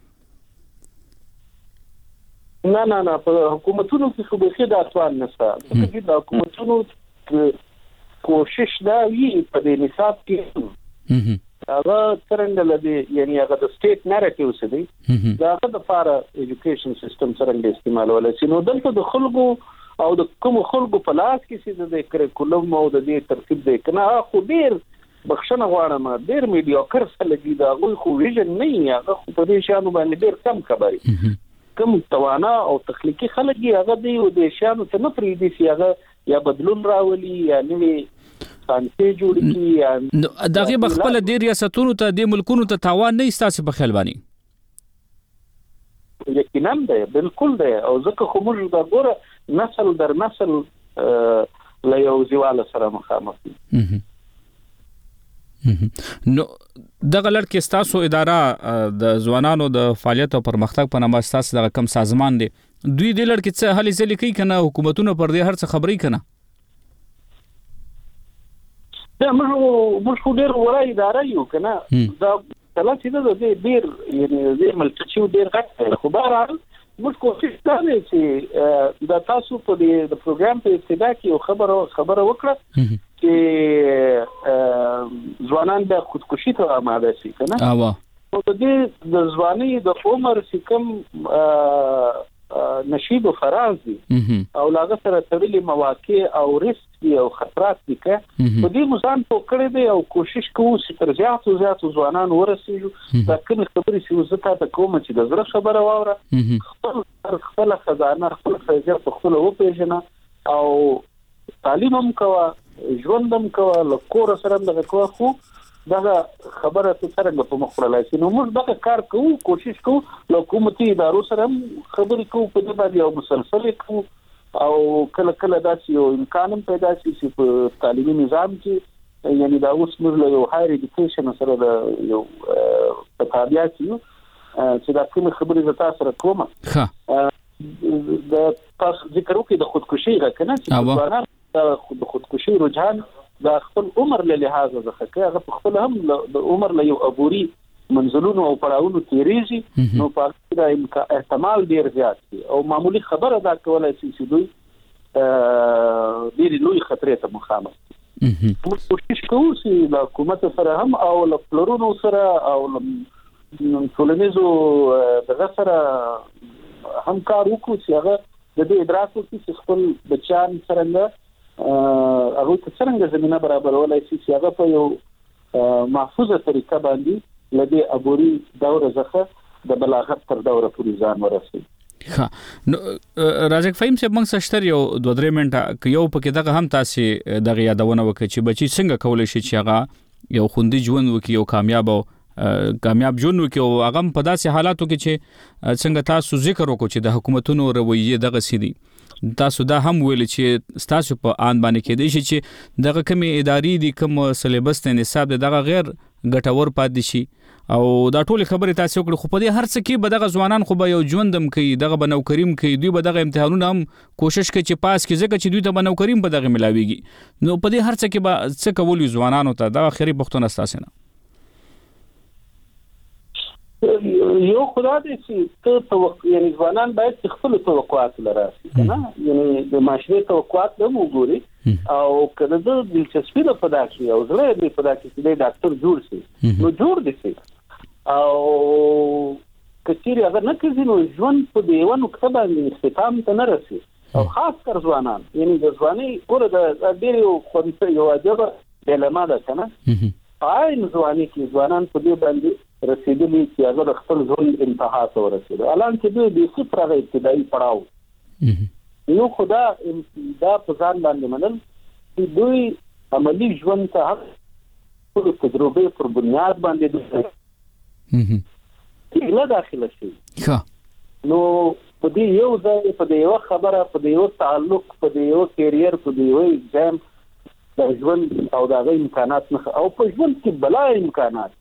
[SPEAKER 10] نه په حکومتونو کې خو به دا ځوان نشته چې د حکومتونو کوشش دا وی په دې نصاب کې هغه څنګه لدی یعنی هغه د سټیټ نریټیو څه دی دا د لپاره ایجوکیشن سیستم څنګه استعمالول شي نو دلته د خلکو او د کوم خلکو په لاس کې چې د کریکولم او د دې ترتیب دی کنه خو ډیر بخښنه غواړم ډیر میډیوکر سلګي دا خو ویژن نه هغه په دې شانو باندې ډیر کم خبري کم توانا او تخلیقي خلګي هغه دی او د شانو ته نه پریدي چې هغه یا بدلون راولي یا نوې سانسي جوړ کی یا
[SPEAKER 1] دغه بخپل د ریاستونو ته د ملکونو ته تاوان نه استاسي په خیال باندې
[SPEAKER 10] یقینا ده بالکل ده او ځکه خو موږ دا ګوره نسل در نسل لا یو زیواله سره مخامخ دي
[SPEAKER 1] نو دغه لړ کې تاسو اداره د ځوانانو د فعالیت او پرمختګ په نامه تاسو دغه کم سازمان دي دوی د لړ کې څه هلي ځلې کوي کنه حکومتونه پر دې هر څه خبري کنه
[SPEAKER 10] دا موږ ډېر ورای اداره یو کنه دا کله چې دا ډېر یعنی ډېر ملتشي ډېر غټ خو بهرحال موږ کوشش کوو چې دا تاسو په دې پروګرام په ابتدا کې خبره وکړه چې ځوانان د خودکشي ته آماده شي کنه او د دې د ځواني د عمر چې کوم نشید او فراز دي او لاغه سره تړلې مواقع او ریسک او خطرات دي که په دې مزان په کړې دي او کوشش کوو چې تر زیاتو ځوانان ورسېږو دا کوم خبرې چې زه ته کوم چې د زړه خبره واوره خپل خزانه خپل فایده په خپل وپېژنه او تعلیم هم کوه ژوند هم کوه له کور سره دغه کوه خو دغه خبره څنګه په مخ وړلای شي نو موږ دغه کار کوو کوشش کوو له حکومتي ادارو سره خبرې کوو په دې باندې او مسلسل کوو او کله داسې یو امکان هم پیدا شي چې په تعلیمي نظام کې یعنی دا اوس موږ له یو هایر ایډوکیشن سره د یو په تابعیت یو چې دا کوم خبرې زتا سره کوم د تاسو ذکر وکړي د خودکشي راکنه چې د خودکشي رجحان دا خپل عمر له لحاظ ځکه هغه په خپل هم د عمر له یو عبوري منزلونو او پړاوونو تیریږي نو په دا احتمال ډیر زیات دی او معمولی خبره دا کولای شي چې دوی ډیر لوی خطرې ته مخامخ دي موږ کوشش کوو چې د حکومت سره هم او له پلرونو سره او ټولنیزو دغه سره همکار وکړو چې هغه د دې ادراک وکړي چې خپل بچیان څنګه هغه څنګه زمينه برابرولای شي چې هغه په یو محفوظه طریقه باندې لدی عبوري دوره زخه د بلاغت تر دوره پورې ځان ورسي
[SPEAKER 1] نو راځک فهم چې موږ سشتر یو 2-3 منټه یو پکې دغه هم تاسو دغه یادونه وکړي چې بچي څنګه کولای شي چې هغه یو خوندي ژوند وکړي یو کامیاب ژوند وکړي او هغه په داسې حالاتو کې چې څنګه تاسو ذکر وکړو چې د حکومتونو رویه دغه سيدي تاسو دا هم ویل چې تاسو په آن باندې کې دي چې دغه کمی اداري دي کوم سلیبس ته نصاب دغه غیر ګټور پاتې شي او دا ټول خبره تاسو کړو خو په دې هر څه کې به دغه ځوانان خو به یو ژوندم کوي دغه بنوکریم کوي دوی به دغه امتحانونه هم کوشش کوي چې پاس کې ځکه چې دوی ته بنوکریم به دغه ملاويږي نو په دې هر څه کې به څه کول ځوانانو ته دا اخري پښتون استاسه نه
[SPEAKER 10] یو خدای دې چې یعنی ځوانان باید خپل توقعات لري کنه یعنی د معاشري توقعات له وګوري او کله د دلچسپي په پدا کې او زړه دې پدا کې چې ډاکټر جوړ شي نو جوړ دي شي او کچېری اگر نه کېږي نو ژوند په دیوه نقطه باندې استقام ته نه رسي او خاص کر ځوانان یعنی د ځواني ګوره د ډېر خو یو عجبه ډیلما ده کنه عین ځواني کې ځوانان په دې باندې رسیدلی چې هغه خپل ځون انتها ته ورسېد الان چې دوی د صفر ابتدایي پړاو نو خدا دا په ځان باندې منل چې دوی عملی ژوند ته خپل تجربه پر بنیاد باندې دوی له داخله شي نو په دې یو ځای په دې یو خبره په دې یو تعلق په دې یو کیریر په دې یو ایگزام د ژوند او د امکانات نه او په ژوند کې بلا امکانات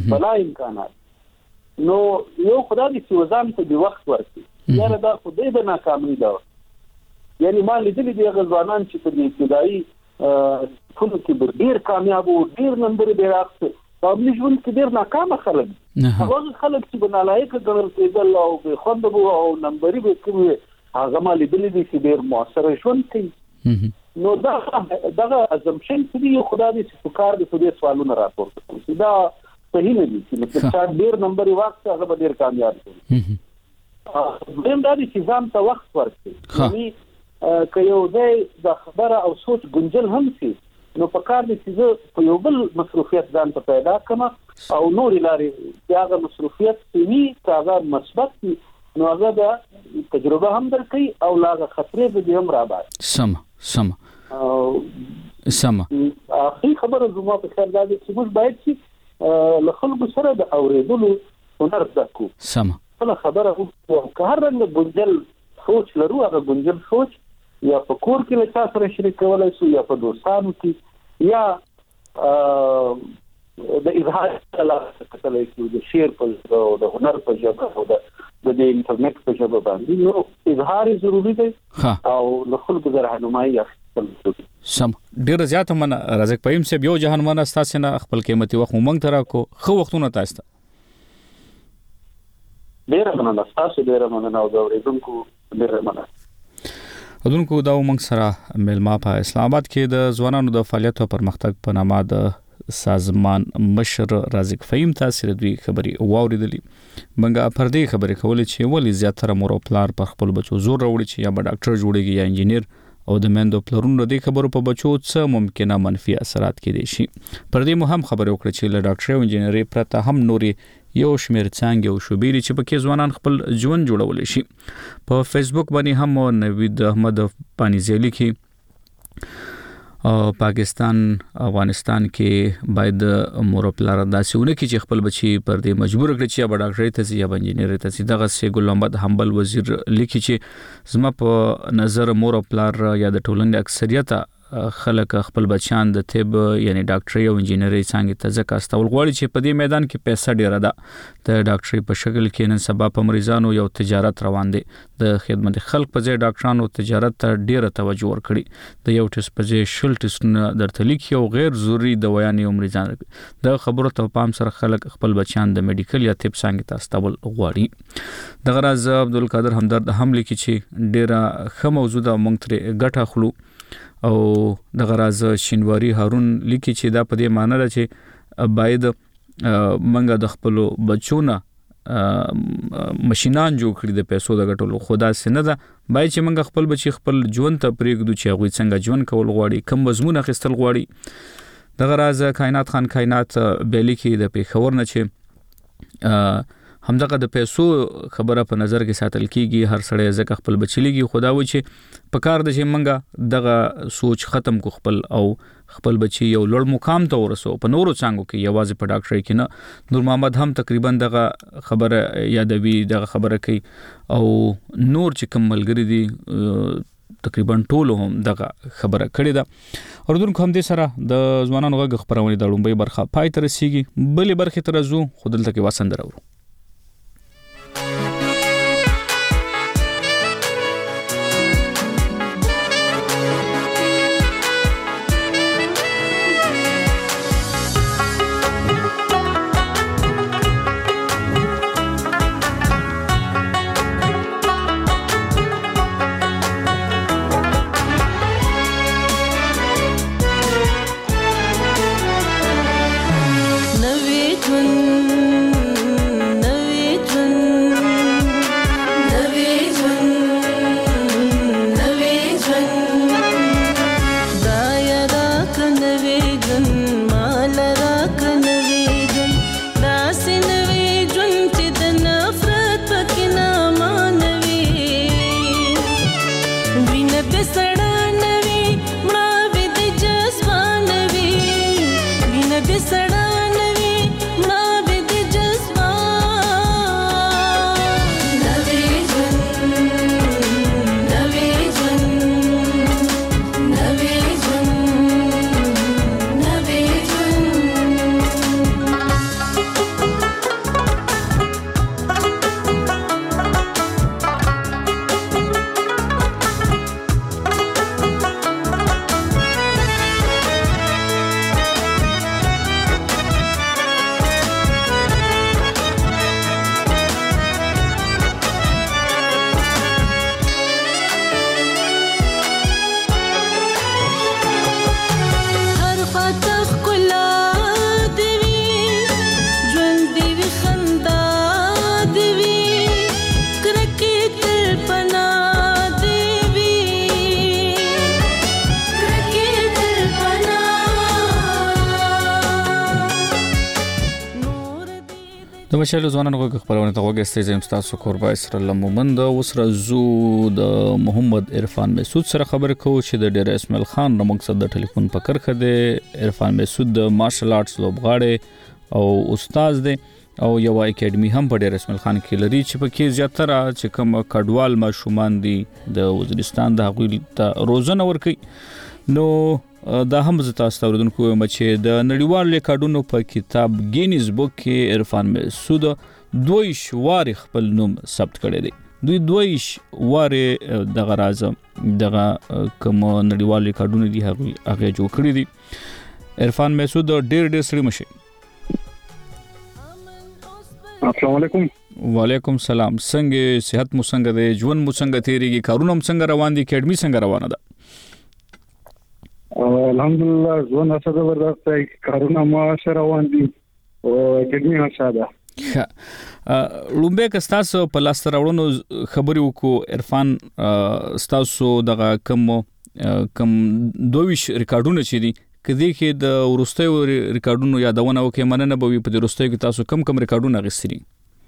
[SPEAKER 10] نو یو خدای دې چې وزن ته د وخت ورکړي یاره دا خدای د ناکامۍ دا یعنی ما لیدلې دي غزوانان چې په دې ابتدایي ټول کې ډېر کامیاب او ډېر نمبر ډېر راځي په خپل ژوند کې ډېر ناکام خلک هغه خلک چې بنالایق ګڼل کېدل او به خوند بو او نمبرې به کوي هغه ما لیدلې دي چې ډېر موثر ژوند کوي نو دا ازمشن چې یو خدای دې چې کار دې په دې سوالونه راپورته دا صحیح نه دي چې مثلا ډېر نمبر وخت هغه به ډېر کامیاب شي زم دا دي چې ځان ته وخت ورکړي یعنی که یو ځای د خبره او سوچ ګنجل هم شي نو په کار دي چې په یو بل مصروفیت ځان ته پیدا کړم او نور لارې چې هغه مصروفیت وي هغه مثبت نو هغه د تجربه هم درکې او لاغه خطرې به هم رابای
[SPEAKER 1] سم
[SPEAKER 10] اخی خبره زما په خیال دا چې موږ باید چې له خلکو سره د اوریدلو هنر زده
[SPEAKER 1] سم
[SPEAKER 10] کله خبره او که هر رنګ ګنجل سوچ لرو هغه ګنجل سوچ یا په کور کې له چا سره شریک کولای شو یا په دوستانو کې یا د اظهار کله کله کې د شعر په او د هنر په ژبه او د انټرنیټ په ژبه باندې نو اظهار ضروری دی او له خلکو سره راهنمایي
[SPEAKER 1] سم ډیر زیات من رزق پېم سه یو جهان من استاسه نه خپل قیمتي وخت مونږ ترا کو خو وختونه تاسو ته
[SPEAKER 10] ډیر مننه تاسو ډیر مننه او دا ورېدونکو ډیر مننه
[SPEAKER 1] ودونکو دا مونږ سره ملما په اسلام آباد کې د ځوانانو د فعالیت او پرمختګ په نامه د سازمان مشر رازق فهیم تاسو دوی خبري واوریدلې منګه پر دې خبرې کولې چې ولې زیاتره مور او پلار پر خپل بچو زور راوړي چې یا به ډاکټر جوړيږي یا انجینیر او د مندو پلرونو د خبرو په بچو څه ممکنه منفي اثرات کېدي شي پر دې مهم خبرې وکړه چې له ډاکټر او انجینری پرته هم نوري یو شمیر څنګه او شوبېری چې پکې ځوانان خپل ژوند جوړول شي په فیسبوک باندې هم نوید احمد پانیزیلی کې پاکستان افغانستان کې باید مورپلار داسونه کې چې خپل بچي پر دې مجبور کړي چې یا ډاکټري ته یا انجینری ته دغه سي ګل محمد حنبل وزیر لیکي چې زما په نظر مورپلار یا د ټولنې اکثریت خلک خپل بچیان د طب یعنی ډاکټري او انجینری څنګه ته ځکه استول غواړي چې په دې میدان کې پیسې ډیره ده د ډاکټري په شکل کې نن سبا په مریضانو یو تجارت روان دي د خدمت خلک په ځای ډاکټرانو تجارت ته ډیره توجه ورکړي د یو ټیس په ځای شل ټیسونه درته لیکي او غیر ضروري دوايانې او مریضان د خبرو ته پام سره خلک خپل بچیان د میډیکل یا طب څنګه ته استول غواړي د غراز عبدالقادر همدرد هم لیکي چې ډیره ښه موضوع ده مونږ ترې ګټه اخلو او د غراز شینواری هارون لیکي چې دا په دې معنی ده چې باید منګه د خپل بچونه ماشينان جوړ کړي د پیسو د ګټلو خدا سينه ده باید چې منګه خپل بچي خپل ژوند ته پرېږدو چې هغه څنګه ژوند کول غواړي کم مضمون اخیستل غواړي د غراز کائنات خان کائنات بیلی کې د پیښور نه چې همدغه د پیسو خبره په نظر کې ساتل کیږي هر سړی ځکه خپل بچلیږي خدا و چې په کار د چې منګه دغه سوچ ختم کو خپل او خپل بچي یو لوړ مقام ته ورسو په نورو څنګه کې یوازې په ډاکټرۍ کې نه نور محمد هم تقریبا دغه خبره یادوي دغه خبره کوي او نور چې کوم ملګری دي تقریبا ټول هم دغه خبره کړې ده اردوونکو هم دې سره د ځوانانو غږ خبرونه د لومبۍ برخه پای ته رسیږي بلې برخې ته راځو خو دلته کې واسند راوړو د مشال ځوانانو غږ خبرونه ته وګورئ زم تاسو قربا اسرائیل مومند وسره زو د محمد عرفان مسعود سره خبر کوو چې د ډیر اسماعیل خان نو مقصد د ټلیفون په کرخه دی عرفان مسعود د مارشل آرټس لوبغاړي او استاد دی او یو اکیډمي هم په ډیر اسماعیل خان کې لري چې پکې زیاتره چې کوم کډوال ماشومان دي د وزیرستان د حقوقي ته روزنه ورکړي نو دا هم زه تاسو ته اوریدونکو یم چې د نړیوال ریکارډونو په کتاب گینیز بک کې عرفان مسعود دوی شوار خپل نوم ثبت کړی دی دوی 22 واره دغه راز دغه کوم نړیوال ریکارډونه دي هغه جوړ کړی دي. عرفان مسعود ډېر سړي مشه.
[SPEAKER 16] السلام علیکم.
[SPEAKER 1] وعلیکم سلام. څنګه صحت مو څنګه ده؟ ژوند مو څنګه تیریږي؟ کارونه هم څنګه روان دي؟ اکیډمي څنګه روانه ده؟
[SPEAKER 16] الحمدلله ژوند هڅه زبردست دی، کارونه ماشه روان دي او اکیډمي هڅه ده.
[SPEAKER 1] لومبه که تاسو په لاس راوړنو خبرې وکړو عرفان، تاسو دغه کم 22 ریکارډونه چې دي کدی کې د ورستیو ریکارډونو یادونه وکړي، مننه به وي په دې ورستیو کې تاسو کم ریکارډونه غوښتي؟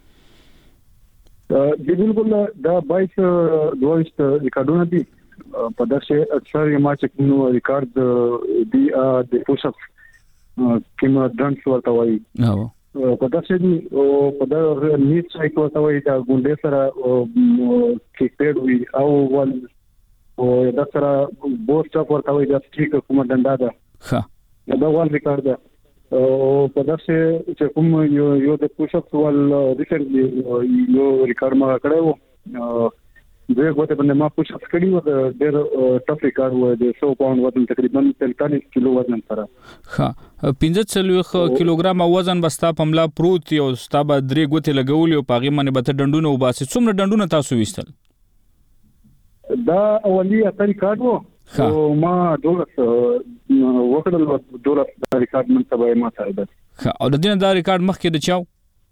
[SPEAKER 16] بالکل دا 22 ریکارډونه دي. په داسې اکثر یې ما چې کوم ریکارډ دی د پوش اپ کوم ډانس ورته وایي په داسې دي او په دا نیټ سایت ورته وایي دا ګونډې سره کیکټ وي او ول او دا سره بوست اپ ورته وایي دا سټیک کوم ډنډا ده دا ول ریکارډ ده او په داسې چې کوم یو د پوش اپ ول ریسنټلی یو ریکارډ ما کړو دوی غوته باندې ما پوش اپ کړی و د ډېر ټف ریکارډ و د 100 پاوند وزن تقریبا 43 کیلو وزن سره. 15 کیلوګرام وزن بستا پملا پروت یو ستا به درې غوته لګول او پاغي باندې به ډندونه وباسي. څومره ډندونه تاسو وستل؟ دا اولی اته ریکارډ و او ما دولت وکړل دولت ریکارډ من تبع ما سره ده. او د دې دا ریکارډ مخکې د چاو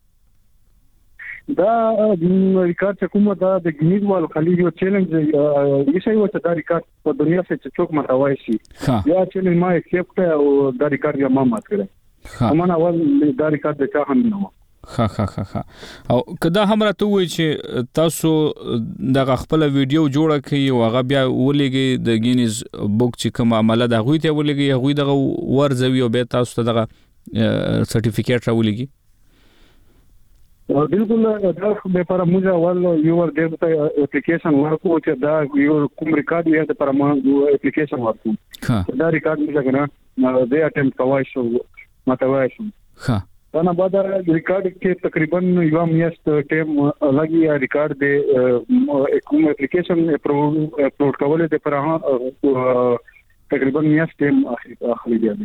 [SPEAKER 16] دا ریکارډ چې کومه دا د ګینیز وال خلیج یو چیلنج یې شي چې دا ریکارډ په دنیا کې چې څوک ماتوي شي یا چیلنج ما ایکسپټ او دا ریکارډ یې ما مات کړ. همانا اول دا ریکارډ د چا هم نه و. او کدا هم راته وای چې تاسو دغه خپل ویډیو جوړه کړئ او هغه بیا ولېږي د ګینیز بوک چې کوم عمله د غوي ته ولېږي هغه دغه ورزوي او به تاسو ته دغه سرټیفیکیټ راولېږي. بالکل دا به پر موږ اول یو ور دې ته اپلیکیشن ورکو چې دا یو کوم ریکارډ یې د پر ما اپلیکیشن ورکو دا ریکارډ موږ کنه دې اټمپټ کوای شو ماتوای شو. انا بعد ریکارډ کې تقریبا یو میاشت ټیم لګي ریکارډ دې کوم اپلیکیشن اپلوډ کول دې پر تقریبا میاشت ټیم اخلي دی.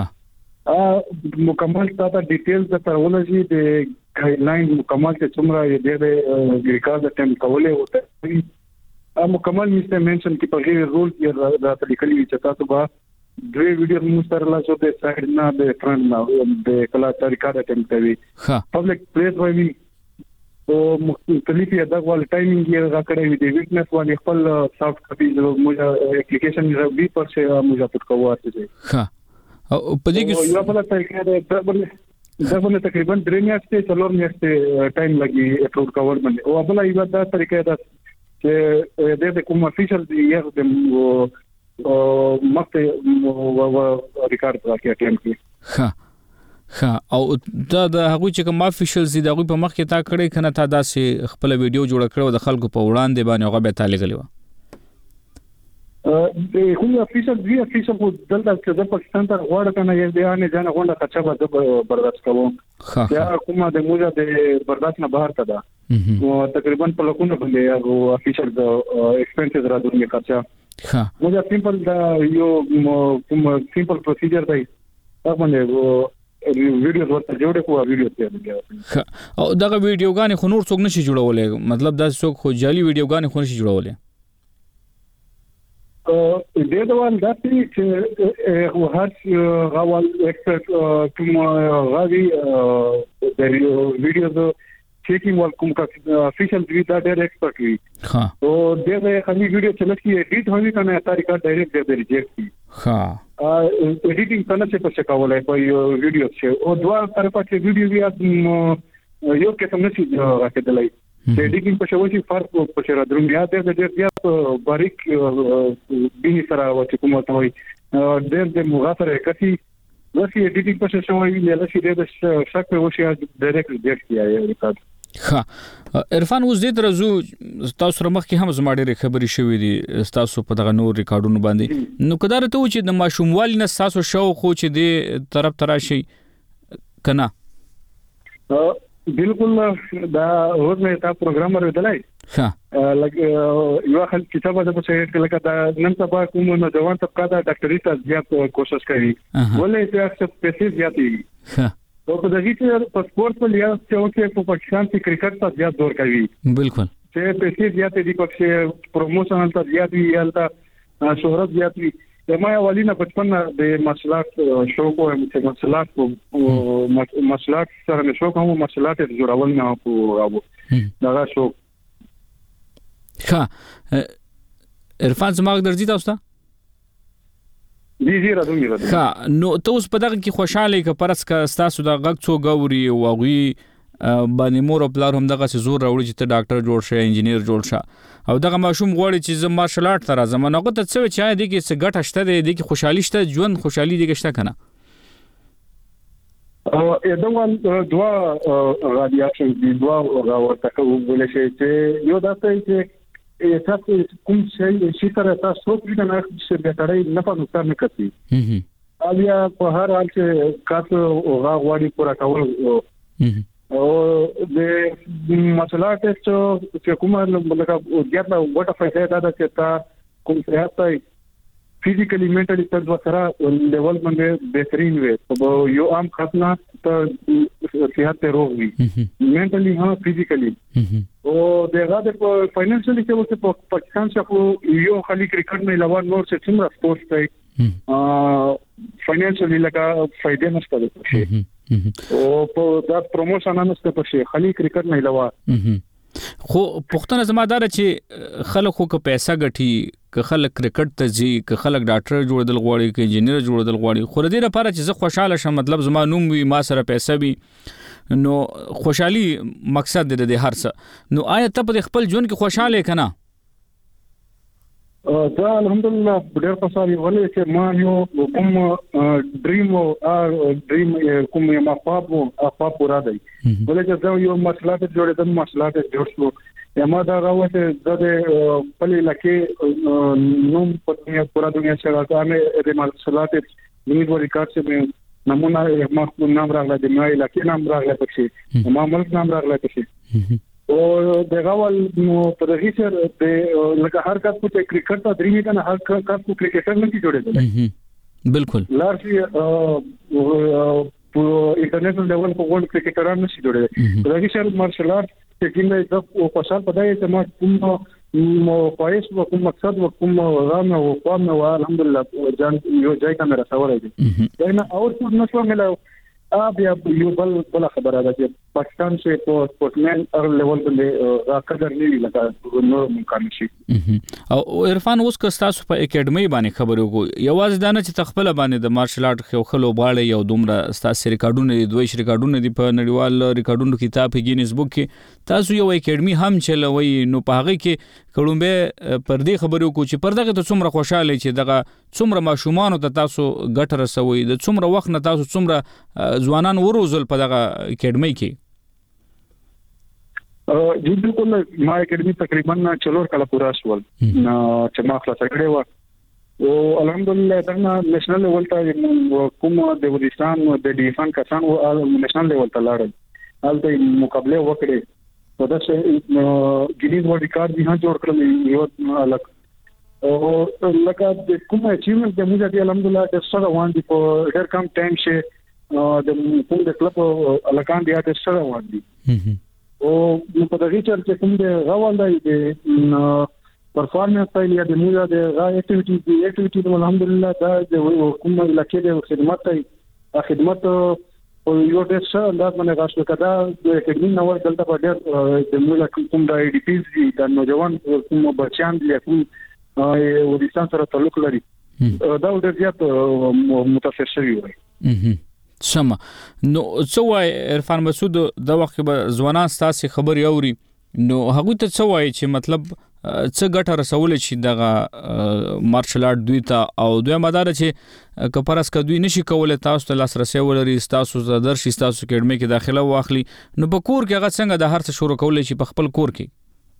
[SPEAKER 16] مکمل تاسو ډیټیلز ترونه شي د ګایډلاین مکمل چې څومره دې ریکارډ ټیم کولې وته مکمل میسته منشن کې په غیر رول کې راته لیکلي چې تاسو به دوی ویډیو موږ سره لا شو د سایډ نه د فرنٹ نه د کلا ریکارډ ټیم کوي پبلک پلیس وایي او مختلف ادا ول ټایمینګ یې راکړې وي د ویټنس باندې خپل سافټ کاپی موږ اپلیکیشن یې پر څه موږ پټ کوو چې او په دې کې یو بل طریقه ده دا باندې تقریبا 3 میاشتې 4 میاشتې ټایم لګي اپلوډ کول باندې او بل یو دا طریقه ده چې د کوم افیشل دی یو د مخته ریکارډ راکې ټایم کې او دا د هغه چې کوم افیشل زی دغه په مخ کې تا کړی کنه تا داسې خپل ویډیو جوړ کړو د خلکو په وړاندې باندې هغه به تعالی غلی و کوم افیشل دی افیشل په دلته چې د پاکستان ته غواړي کنه یې نه ځان غونډه کچا به برداشت کوم یا کومه د موجه د برداشت نه بهر تا ده نو تقریبا په لکونه باندې هغه افیشل د ایکسپنسز را دوی کچا موجه سیمپل دا یو کوم سیمپل پروسیجر دی هغه باندې ویډیو ورته جوړه کوه ویډیو ته او دا ویډیوګانې خو نور څوک نشي جوړولای مطلب دا څوک خو جعلي ویډیوګانې خو نشي جوړولای دې ډول دا چې هر غوال ایکسپرت کوم غوي د ویډیو چیکینګ ول کوم کا افیشل دی دا ډېر ایکسپرت وي او دې خالي ویډیو چلت کی ایډیټ ہوئی کنه طریقہ ډایرکټ دې ریجیکټ کی ایډیټینګ کنه څه په کولای په ویډیو چې او دوه طرفه چې ویډیو بیا یو کې څنګه شي راکېدلای ایډیټینګ په شوی فرق په شر درنګیا دې بیا باریک به سره چې کومه توي ډېر د مغافره کتي وسی ایډیټینګ په شوی ویل شي د شک په وشي ډایرکټ ریجیکټ کیږي ریکارډ. عرفان اوس دې ترزو تاسو سره مخکې هم زما ډېرې خبرې شوې دي تاسو په دغه نور ریکارډونو باندې نو کدار ته و چې د ماشوموال نه تاسو شوق خو چې دې طرف تراشي کنه بالکل دا اوس مې تا پروګرامر ودلای
[SPEAKER 1] ها
[SPEAKER 16] لکه یو خل کتابه د څه لکه دا نن سبا کوم نوجوان طبقه د ډاکټري ته زیات کوشش کوي ولې چې پیسې زیاتې
[SPEAKER 1] ها
[SPEAKER 16] او په دغه کې په سپورت په لحاظ چې په پاکستان کې کرکټ ته زیات دور کوي
[SPEAKER 1] بالکل
[SPEAKER 16] چې پیسې زیاتې دي په پروموشن ته زیات وي یا شهرت زیات وي ما اولینه بچپن د مسلات شوق او مسلات سره شوق هم مسلات جوړول نه او دا شوق
[SPEAKER 1] ها عرفان زما درځي تاسو ته
[SPEAKER 16] دي راځي
[SPEAKER 1] ها نو تاسو په دغه کې خوشاله کې پرس کا تاسو د غږ څو غوري او غوي باندې مور او پلار هم دغه زور راوړي چې ته ډاکټر جوړ شې انجینیر جوړ شې او دغه ماشوم غوړي چې زما مارشل آرټ تر زمانه غو ته څه چا دي کې څه ګټه شته دي کې خوشحالي شته ژوند خوشحالي دي کې شته کنه
[SPEAKER 16] دوه رادیاشن دي دوه ورته ویل شي چې یو دا چې تاسو کوم شي تر تاسو په نه چې به تړي نه په نقصان نه کوي بیا په هر حال چې کاته او غواړي پورا کول او د مسلات چې کومه لکه زیات وټه فائدہ ده چې تا کوم څه فزیکلی منټلی تاسو سره لیول باندې بهترین وي او یو عام خاصه ته صحت روغ وي منټلی ها فزیکلی او دغه د فاینانشلی چې په پاکستان څخه یو خالي کرکټ نه علاوه نور څه څومره سپورت کوي فاینانشلی لکه فائدې نشته ده او په دا پروموشن نشته په خالي کرکټ نه علاوه
[SPEAKER 1] خو پښتنه زمادار چې خلکو کو پیسې ګټي ک خلک کرکټ ته ځي ک خلک ډاکټر جوړدل غواړي ک انجینیر جوړدل غواړي خو دې لپاره چې زه خوشاله شم مطلب زما نوم وي ما سره پیسې وي نو خوشحالي مقصد دې د هر څه نو آیا ته په خپل ژوند کې خوشاله کنا
[SPEAKER 16] دا الحمدلله ډېر خوشاله ولې چې ما یو کوم ډریم کوم ما خپل پورا دی ولې چې دا یو مسلات جوړېدم مسلات جوړ شو ما دا راوته د پلي لکه نوم په پورا دنیا سره هغه د مسلات نیو ریکارډ چې نمونه ما نام راغله د ما لکه نام راغله پکې ما ملک نام راغله پکې او دغه ول نو په دغه سره د لکه هر کس په کرکټ ته درېږي کنه هر کس په کرکټر نه جوړېږي
[SPEAKER 1] بالکل
[SPEAKER 16] لارشي په انټرنیشنل لیول په ورلد کرکټران نشي جوړېږي دغه سره مارشل آرټ چې کله د خوشحال پدای ته ما کوم پایس و کوم مقصد و کوم غام او قام او الحمدلله جان یو ځای کمره سوال دی دا نه اور څه نشو ملو بیا یو بل خبره ده چې پاکستان چې په سپورټمن ار لیول باندې قدر نه لګا نور ممکن شي
[SPEAKER 1] او عرفان اوس که تاسو په اکیډمي باندې خبرو کو یوازې دا نه چې تخپل باندې د مارشل آرټ خلو باړې یو دومره تاسو ریکارډونه دي دوی ریکارډونه دي په نړیوال ریکارډونو کتاب ګینز بوک کې تاسو یو اکیډمي هم چلوي نو په هغه کې کړومبه پر دې خبرو کو چې پر دغه ته څومره خوشاله چې دغه څومره ماشومان ته تاسو ګټه رسوي د څومره وخت نه تاسو څومره ځوانان وروزل په دغه اکیډمي کې
[SPEAKER 16] جی بالکل ما اکیډمي تقریبا 4 کال پورا شول چې ما خلاص کړې و او الحمدلله دا نېشنل لیول ته کوم د وزیرستان د ډیفان کسان او نېشنل لیول ته لاړل هلته مقابله وکړې په داسې ګینیز ورلد ریکارډ به جوړ کړل یو الګ او لکه د کوم اچیومنت د موږ د الحمدلله د سره وان دي په ډېر کم ټایم شه د کوم د کلب الکان دی د سره وان دي او په دغه چې کوم د غوړل دی پرفارمنس سټایل یا د موږ د اکټیویټي الحمدلله دا د کوم لکه د خدمت او یو ډېر ښه انداز باندې غاښ کړه د اکیډمي نو دلته په ډېر د موږ کوم د ای ډی پیز دي د نوجوان کوم بچیان دي کوم وزیرستان سره تعلق لري دا ډېر زیات متاثر شوی وي
[SPEAKER 1] سم نو څو عرفان مسعود د وخت به ځوانان تاسو خبري اوري نو هغه ته څه وایي چې مطلب څه ګټه رسول شي دغه مارشل آرټ دوی ته او دوی مدار چې کپرس ک دوی نشي کولای تاسو ته لاسرسي ولري تاسو د درس تاسو اکیډمي کې داخله واخلي نو په کور کې هغه څنګه د هر څه شروع کولای شي په خپل کور کې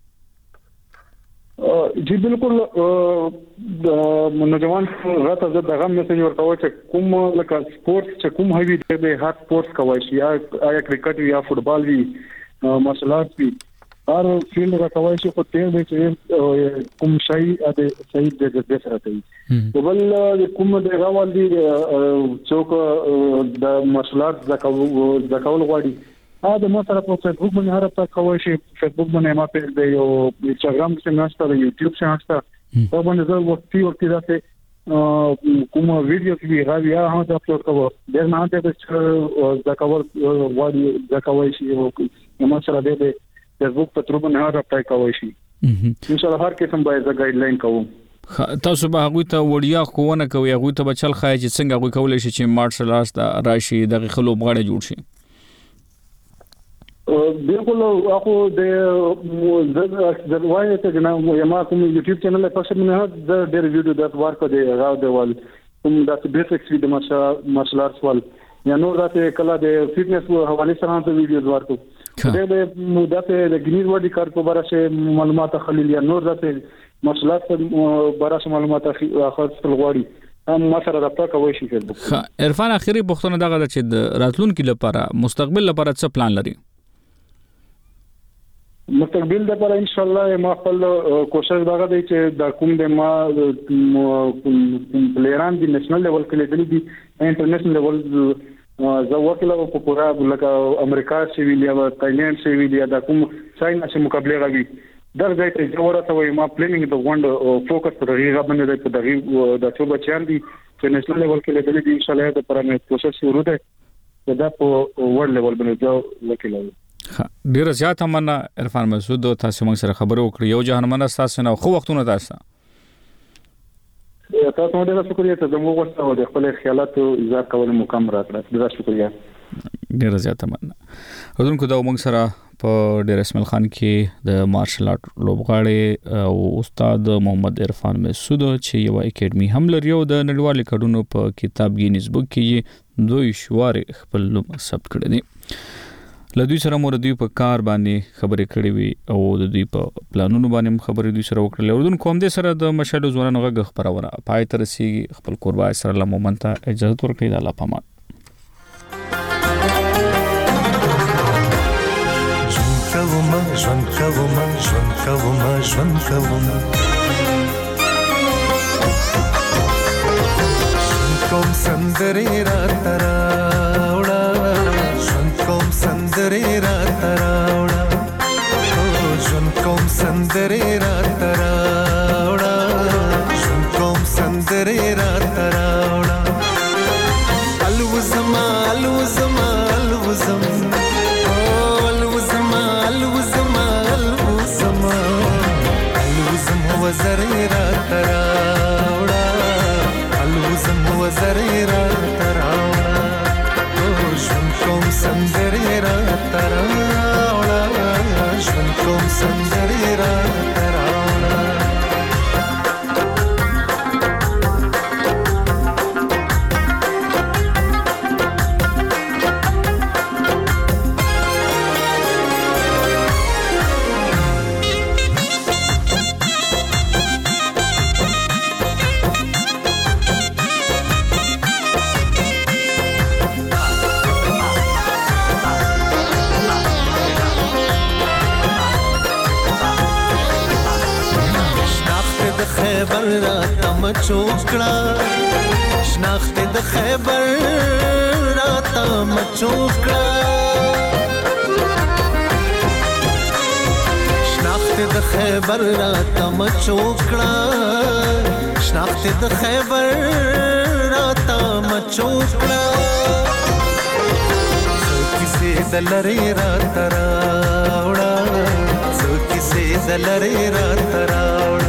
[SPEAKER 16] جی بالکل د نوجوان راته دغه میسج ورکوي چې کوم لکه سپورت چې کوم هوی د هر سپورت کوي شي یا کرکټ یا فوتبال وی مارشل آرټ وی هر فیلډ راکوي شي خو ته دې کوم شي د صحیح د سره کوي بل کوم د غوال دي څوک د مسلات زکول غواړي دا ما سره په فیسبوک باندې هر هفته کوي شي فیسبوک باندې ما په د یو انستګرام کې نشته د یوټیوب څخه نشته په باندې زه وختي راځي کوم ویډیو کې راځي هغه ته اپلوډ کوم د نه ته زکول غواړي زکوي شي ما سره د فیسبوک په تر باندې هر هفته کوي شي ان شاء الله هر قسم به ګایډلاین کوم
[SPEAKER 1] تاسو به هغه ته وړیا کوونه کوي هغه ته بچل خای چې څنګه هغه کولای شي چې مارشل آرټس دا راشي دغه خلوب غاړه جوړ شي
[SPEAKER 16] بالکل اخو د وایي ته جنا یما کوم یوټیوب چینل په څیر نه د ډېر ویډیو د ورکو دی راو دیوال کوم د بیسکس د مارشل آرټس ول یا نور راته کله د فټنس حواله سره د ویډیوز ورکو د دته د ګنیز ورډ کار په اړه شه معلومات خلیل یا نور راته مارشل آرټس برابر معلومات اخر غواړي هم ما سره راپټ کوي شي فیسبوک
[SPEAKER 1] عرفان اخیری پښتنه دغه چې د راتلونکو لپاره مستقبل لپاره څه پلان لري
[SPEAKER 16] مستقبل لپاره ان شاء الله ما خپل کوشش دغه دی چې د کوم د ما پلیران دی نېشنل لیول کې لیدل دي انټرنیشنل لیول زه وکیل په پورا لکه امریکا سیویلیا او تایلند سیویلیا د کوم چاینا سره مقابله غوي درځي ته جوړه ته ما پلانینګ د وند فوکس پر هغه باندې په دغه د څو بچیان دي چې نېشنل لیول کې لیدل دي ان شاء الله د پرمه کوشش شروع ده دا په ورلد لیول باندې ځو وکیل
[SPEAKER 1] ډیر زیات مننه عرفان مسعود تاسو موږ سره خبرو وکړو یو جهان مننه تاسو نه خو وختونه تاسو
[SPEAKER 16] تاسو ډیر شکریہ ته زموږ وسته د خپل خیالات او اظهار کول مقام راکړه ډیر شکریہ
[SPEAKER 1] ډیر زیات مننه ودونکو دا موږ سره په ډیر اسماعیل خان کې د مارشل آرټ لوبغاړي او استاد محمد عرفان مسعود چې یو اکیډمي هم لري او د نړیوال کډونو په کتاب گینز بک کې دوی شوار خپل ثبت کړی دي لدوی سره مور دوی په کار باندې خبرې کړې وي او د دوی په پلانونو باندې خبرې دوی سره وکړلې اردن کوم دې سره د مشهد ځوانانو غږ خبرونه پای تر سي خپل قربای سره له مومنت اجازه ورکړي د الله پامان
[SPEAKER 15] ژوند کوم سندري را تراوړه کوم سندري را تراوړه ژوند کوم سندري را تراوړه ژوند کوم سندري را تراوړه الوزما الوزما الوزم الوزما الوزما الوزما الوزم وزري را تراوړه الوزم وزري را تراوړه ژوند کوم سندري را تراوړه ژوند کوم سندري را تراوړه خیبر را تم چوکړه شناخت د خیبر را تم چوکړه شناخت د خیبر را تم چوکړه شناخت د خیبر را تم چوکړه کیسه دلری را تراوړه کیسه دلری را تراوړه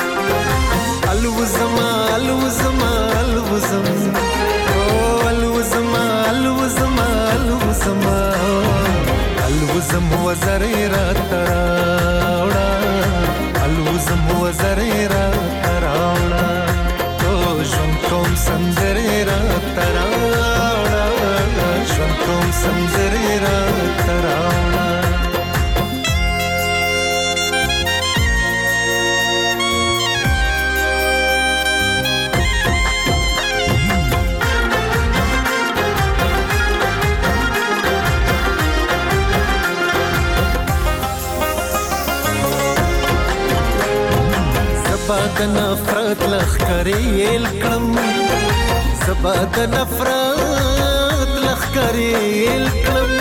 [SPEAKER 15] الوزما الوزما الوزم الوزما الوزما الوزما الوزم وزري را تراوړه الوزم وزري را تراوړه ژوند کوم سندري را تراوړه ژوند کوم سندري را تراوړه
[SPEAKER 17] زبا د نفرت لخکرې الکړم زبا د نفرت لخکرې الکړم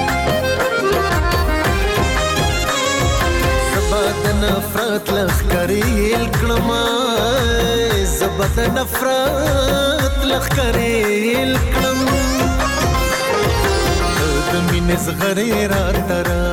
[SPEAKER 17] زبا د نفرت لخکرې الکړم زبا د نفرت لخکرې الکړم د مینې زغرې را تر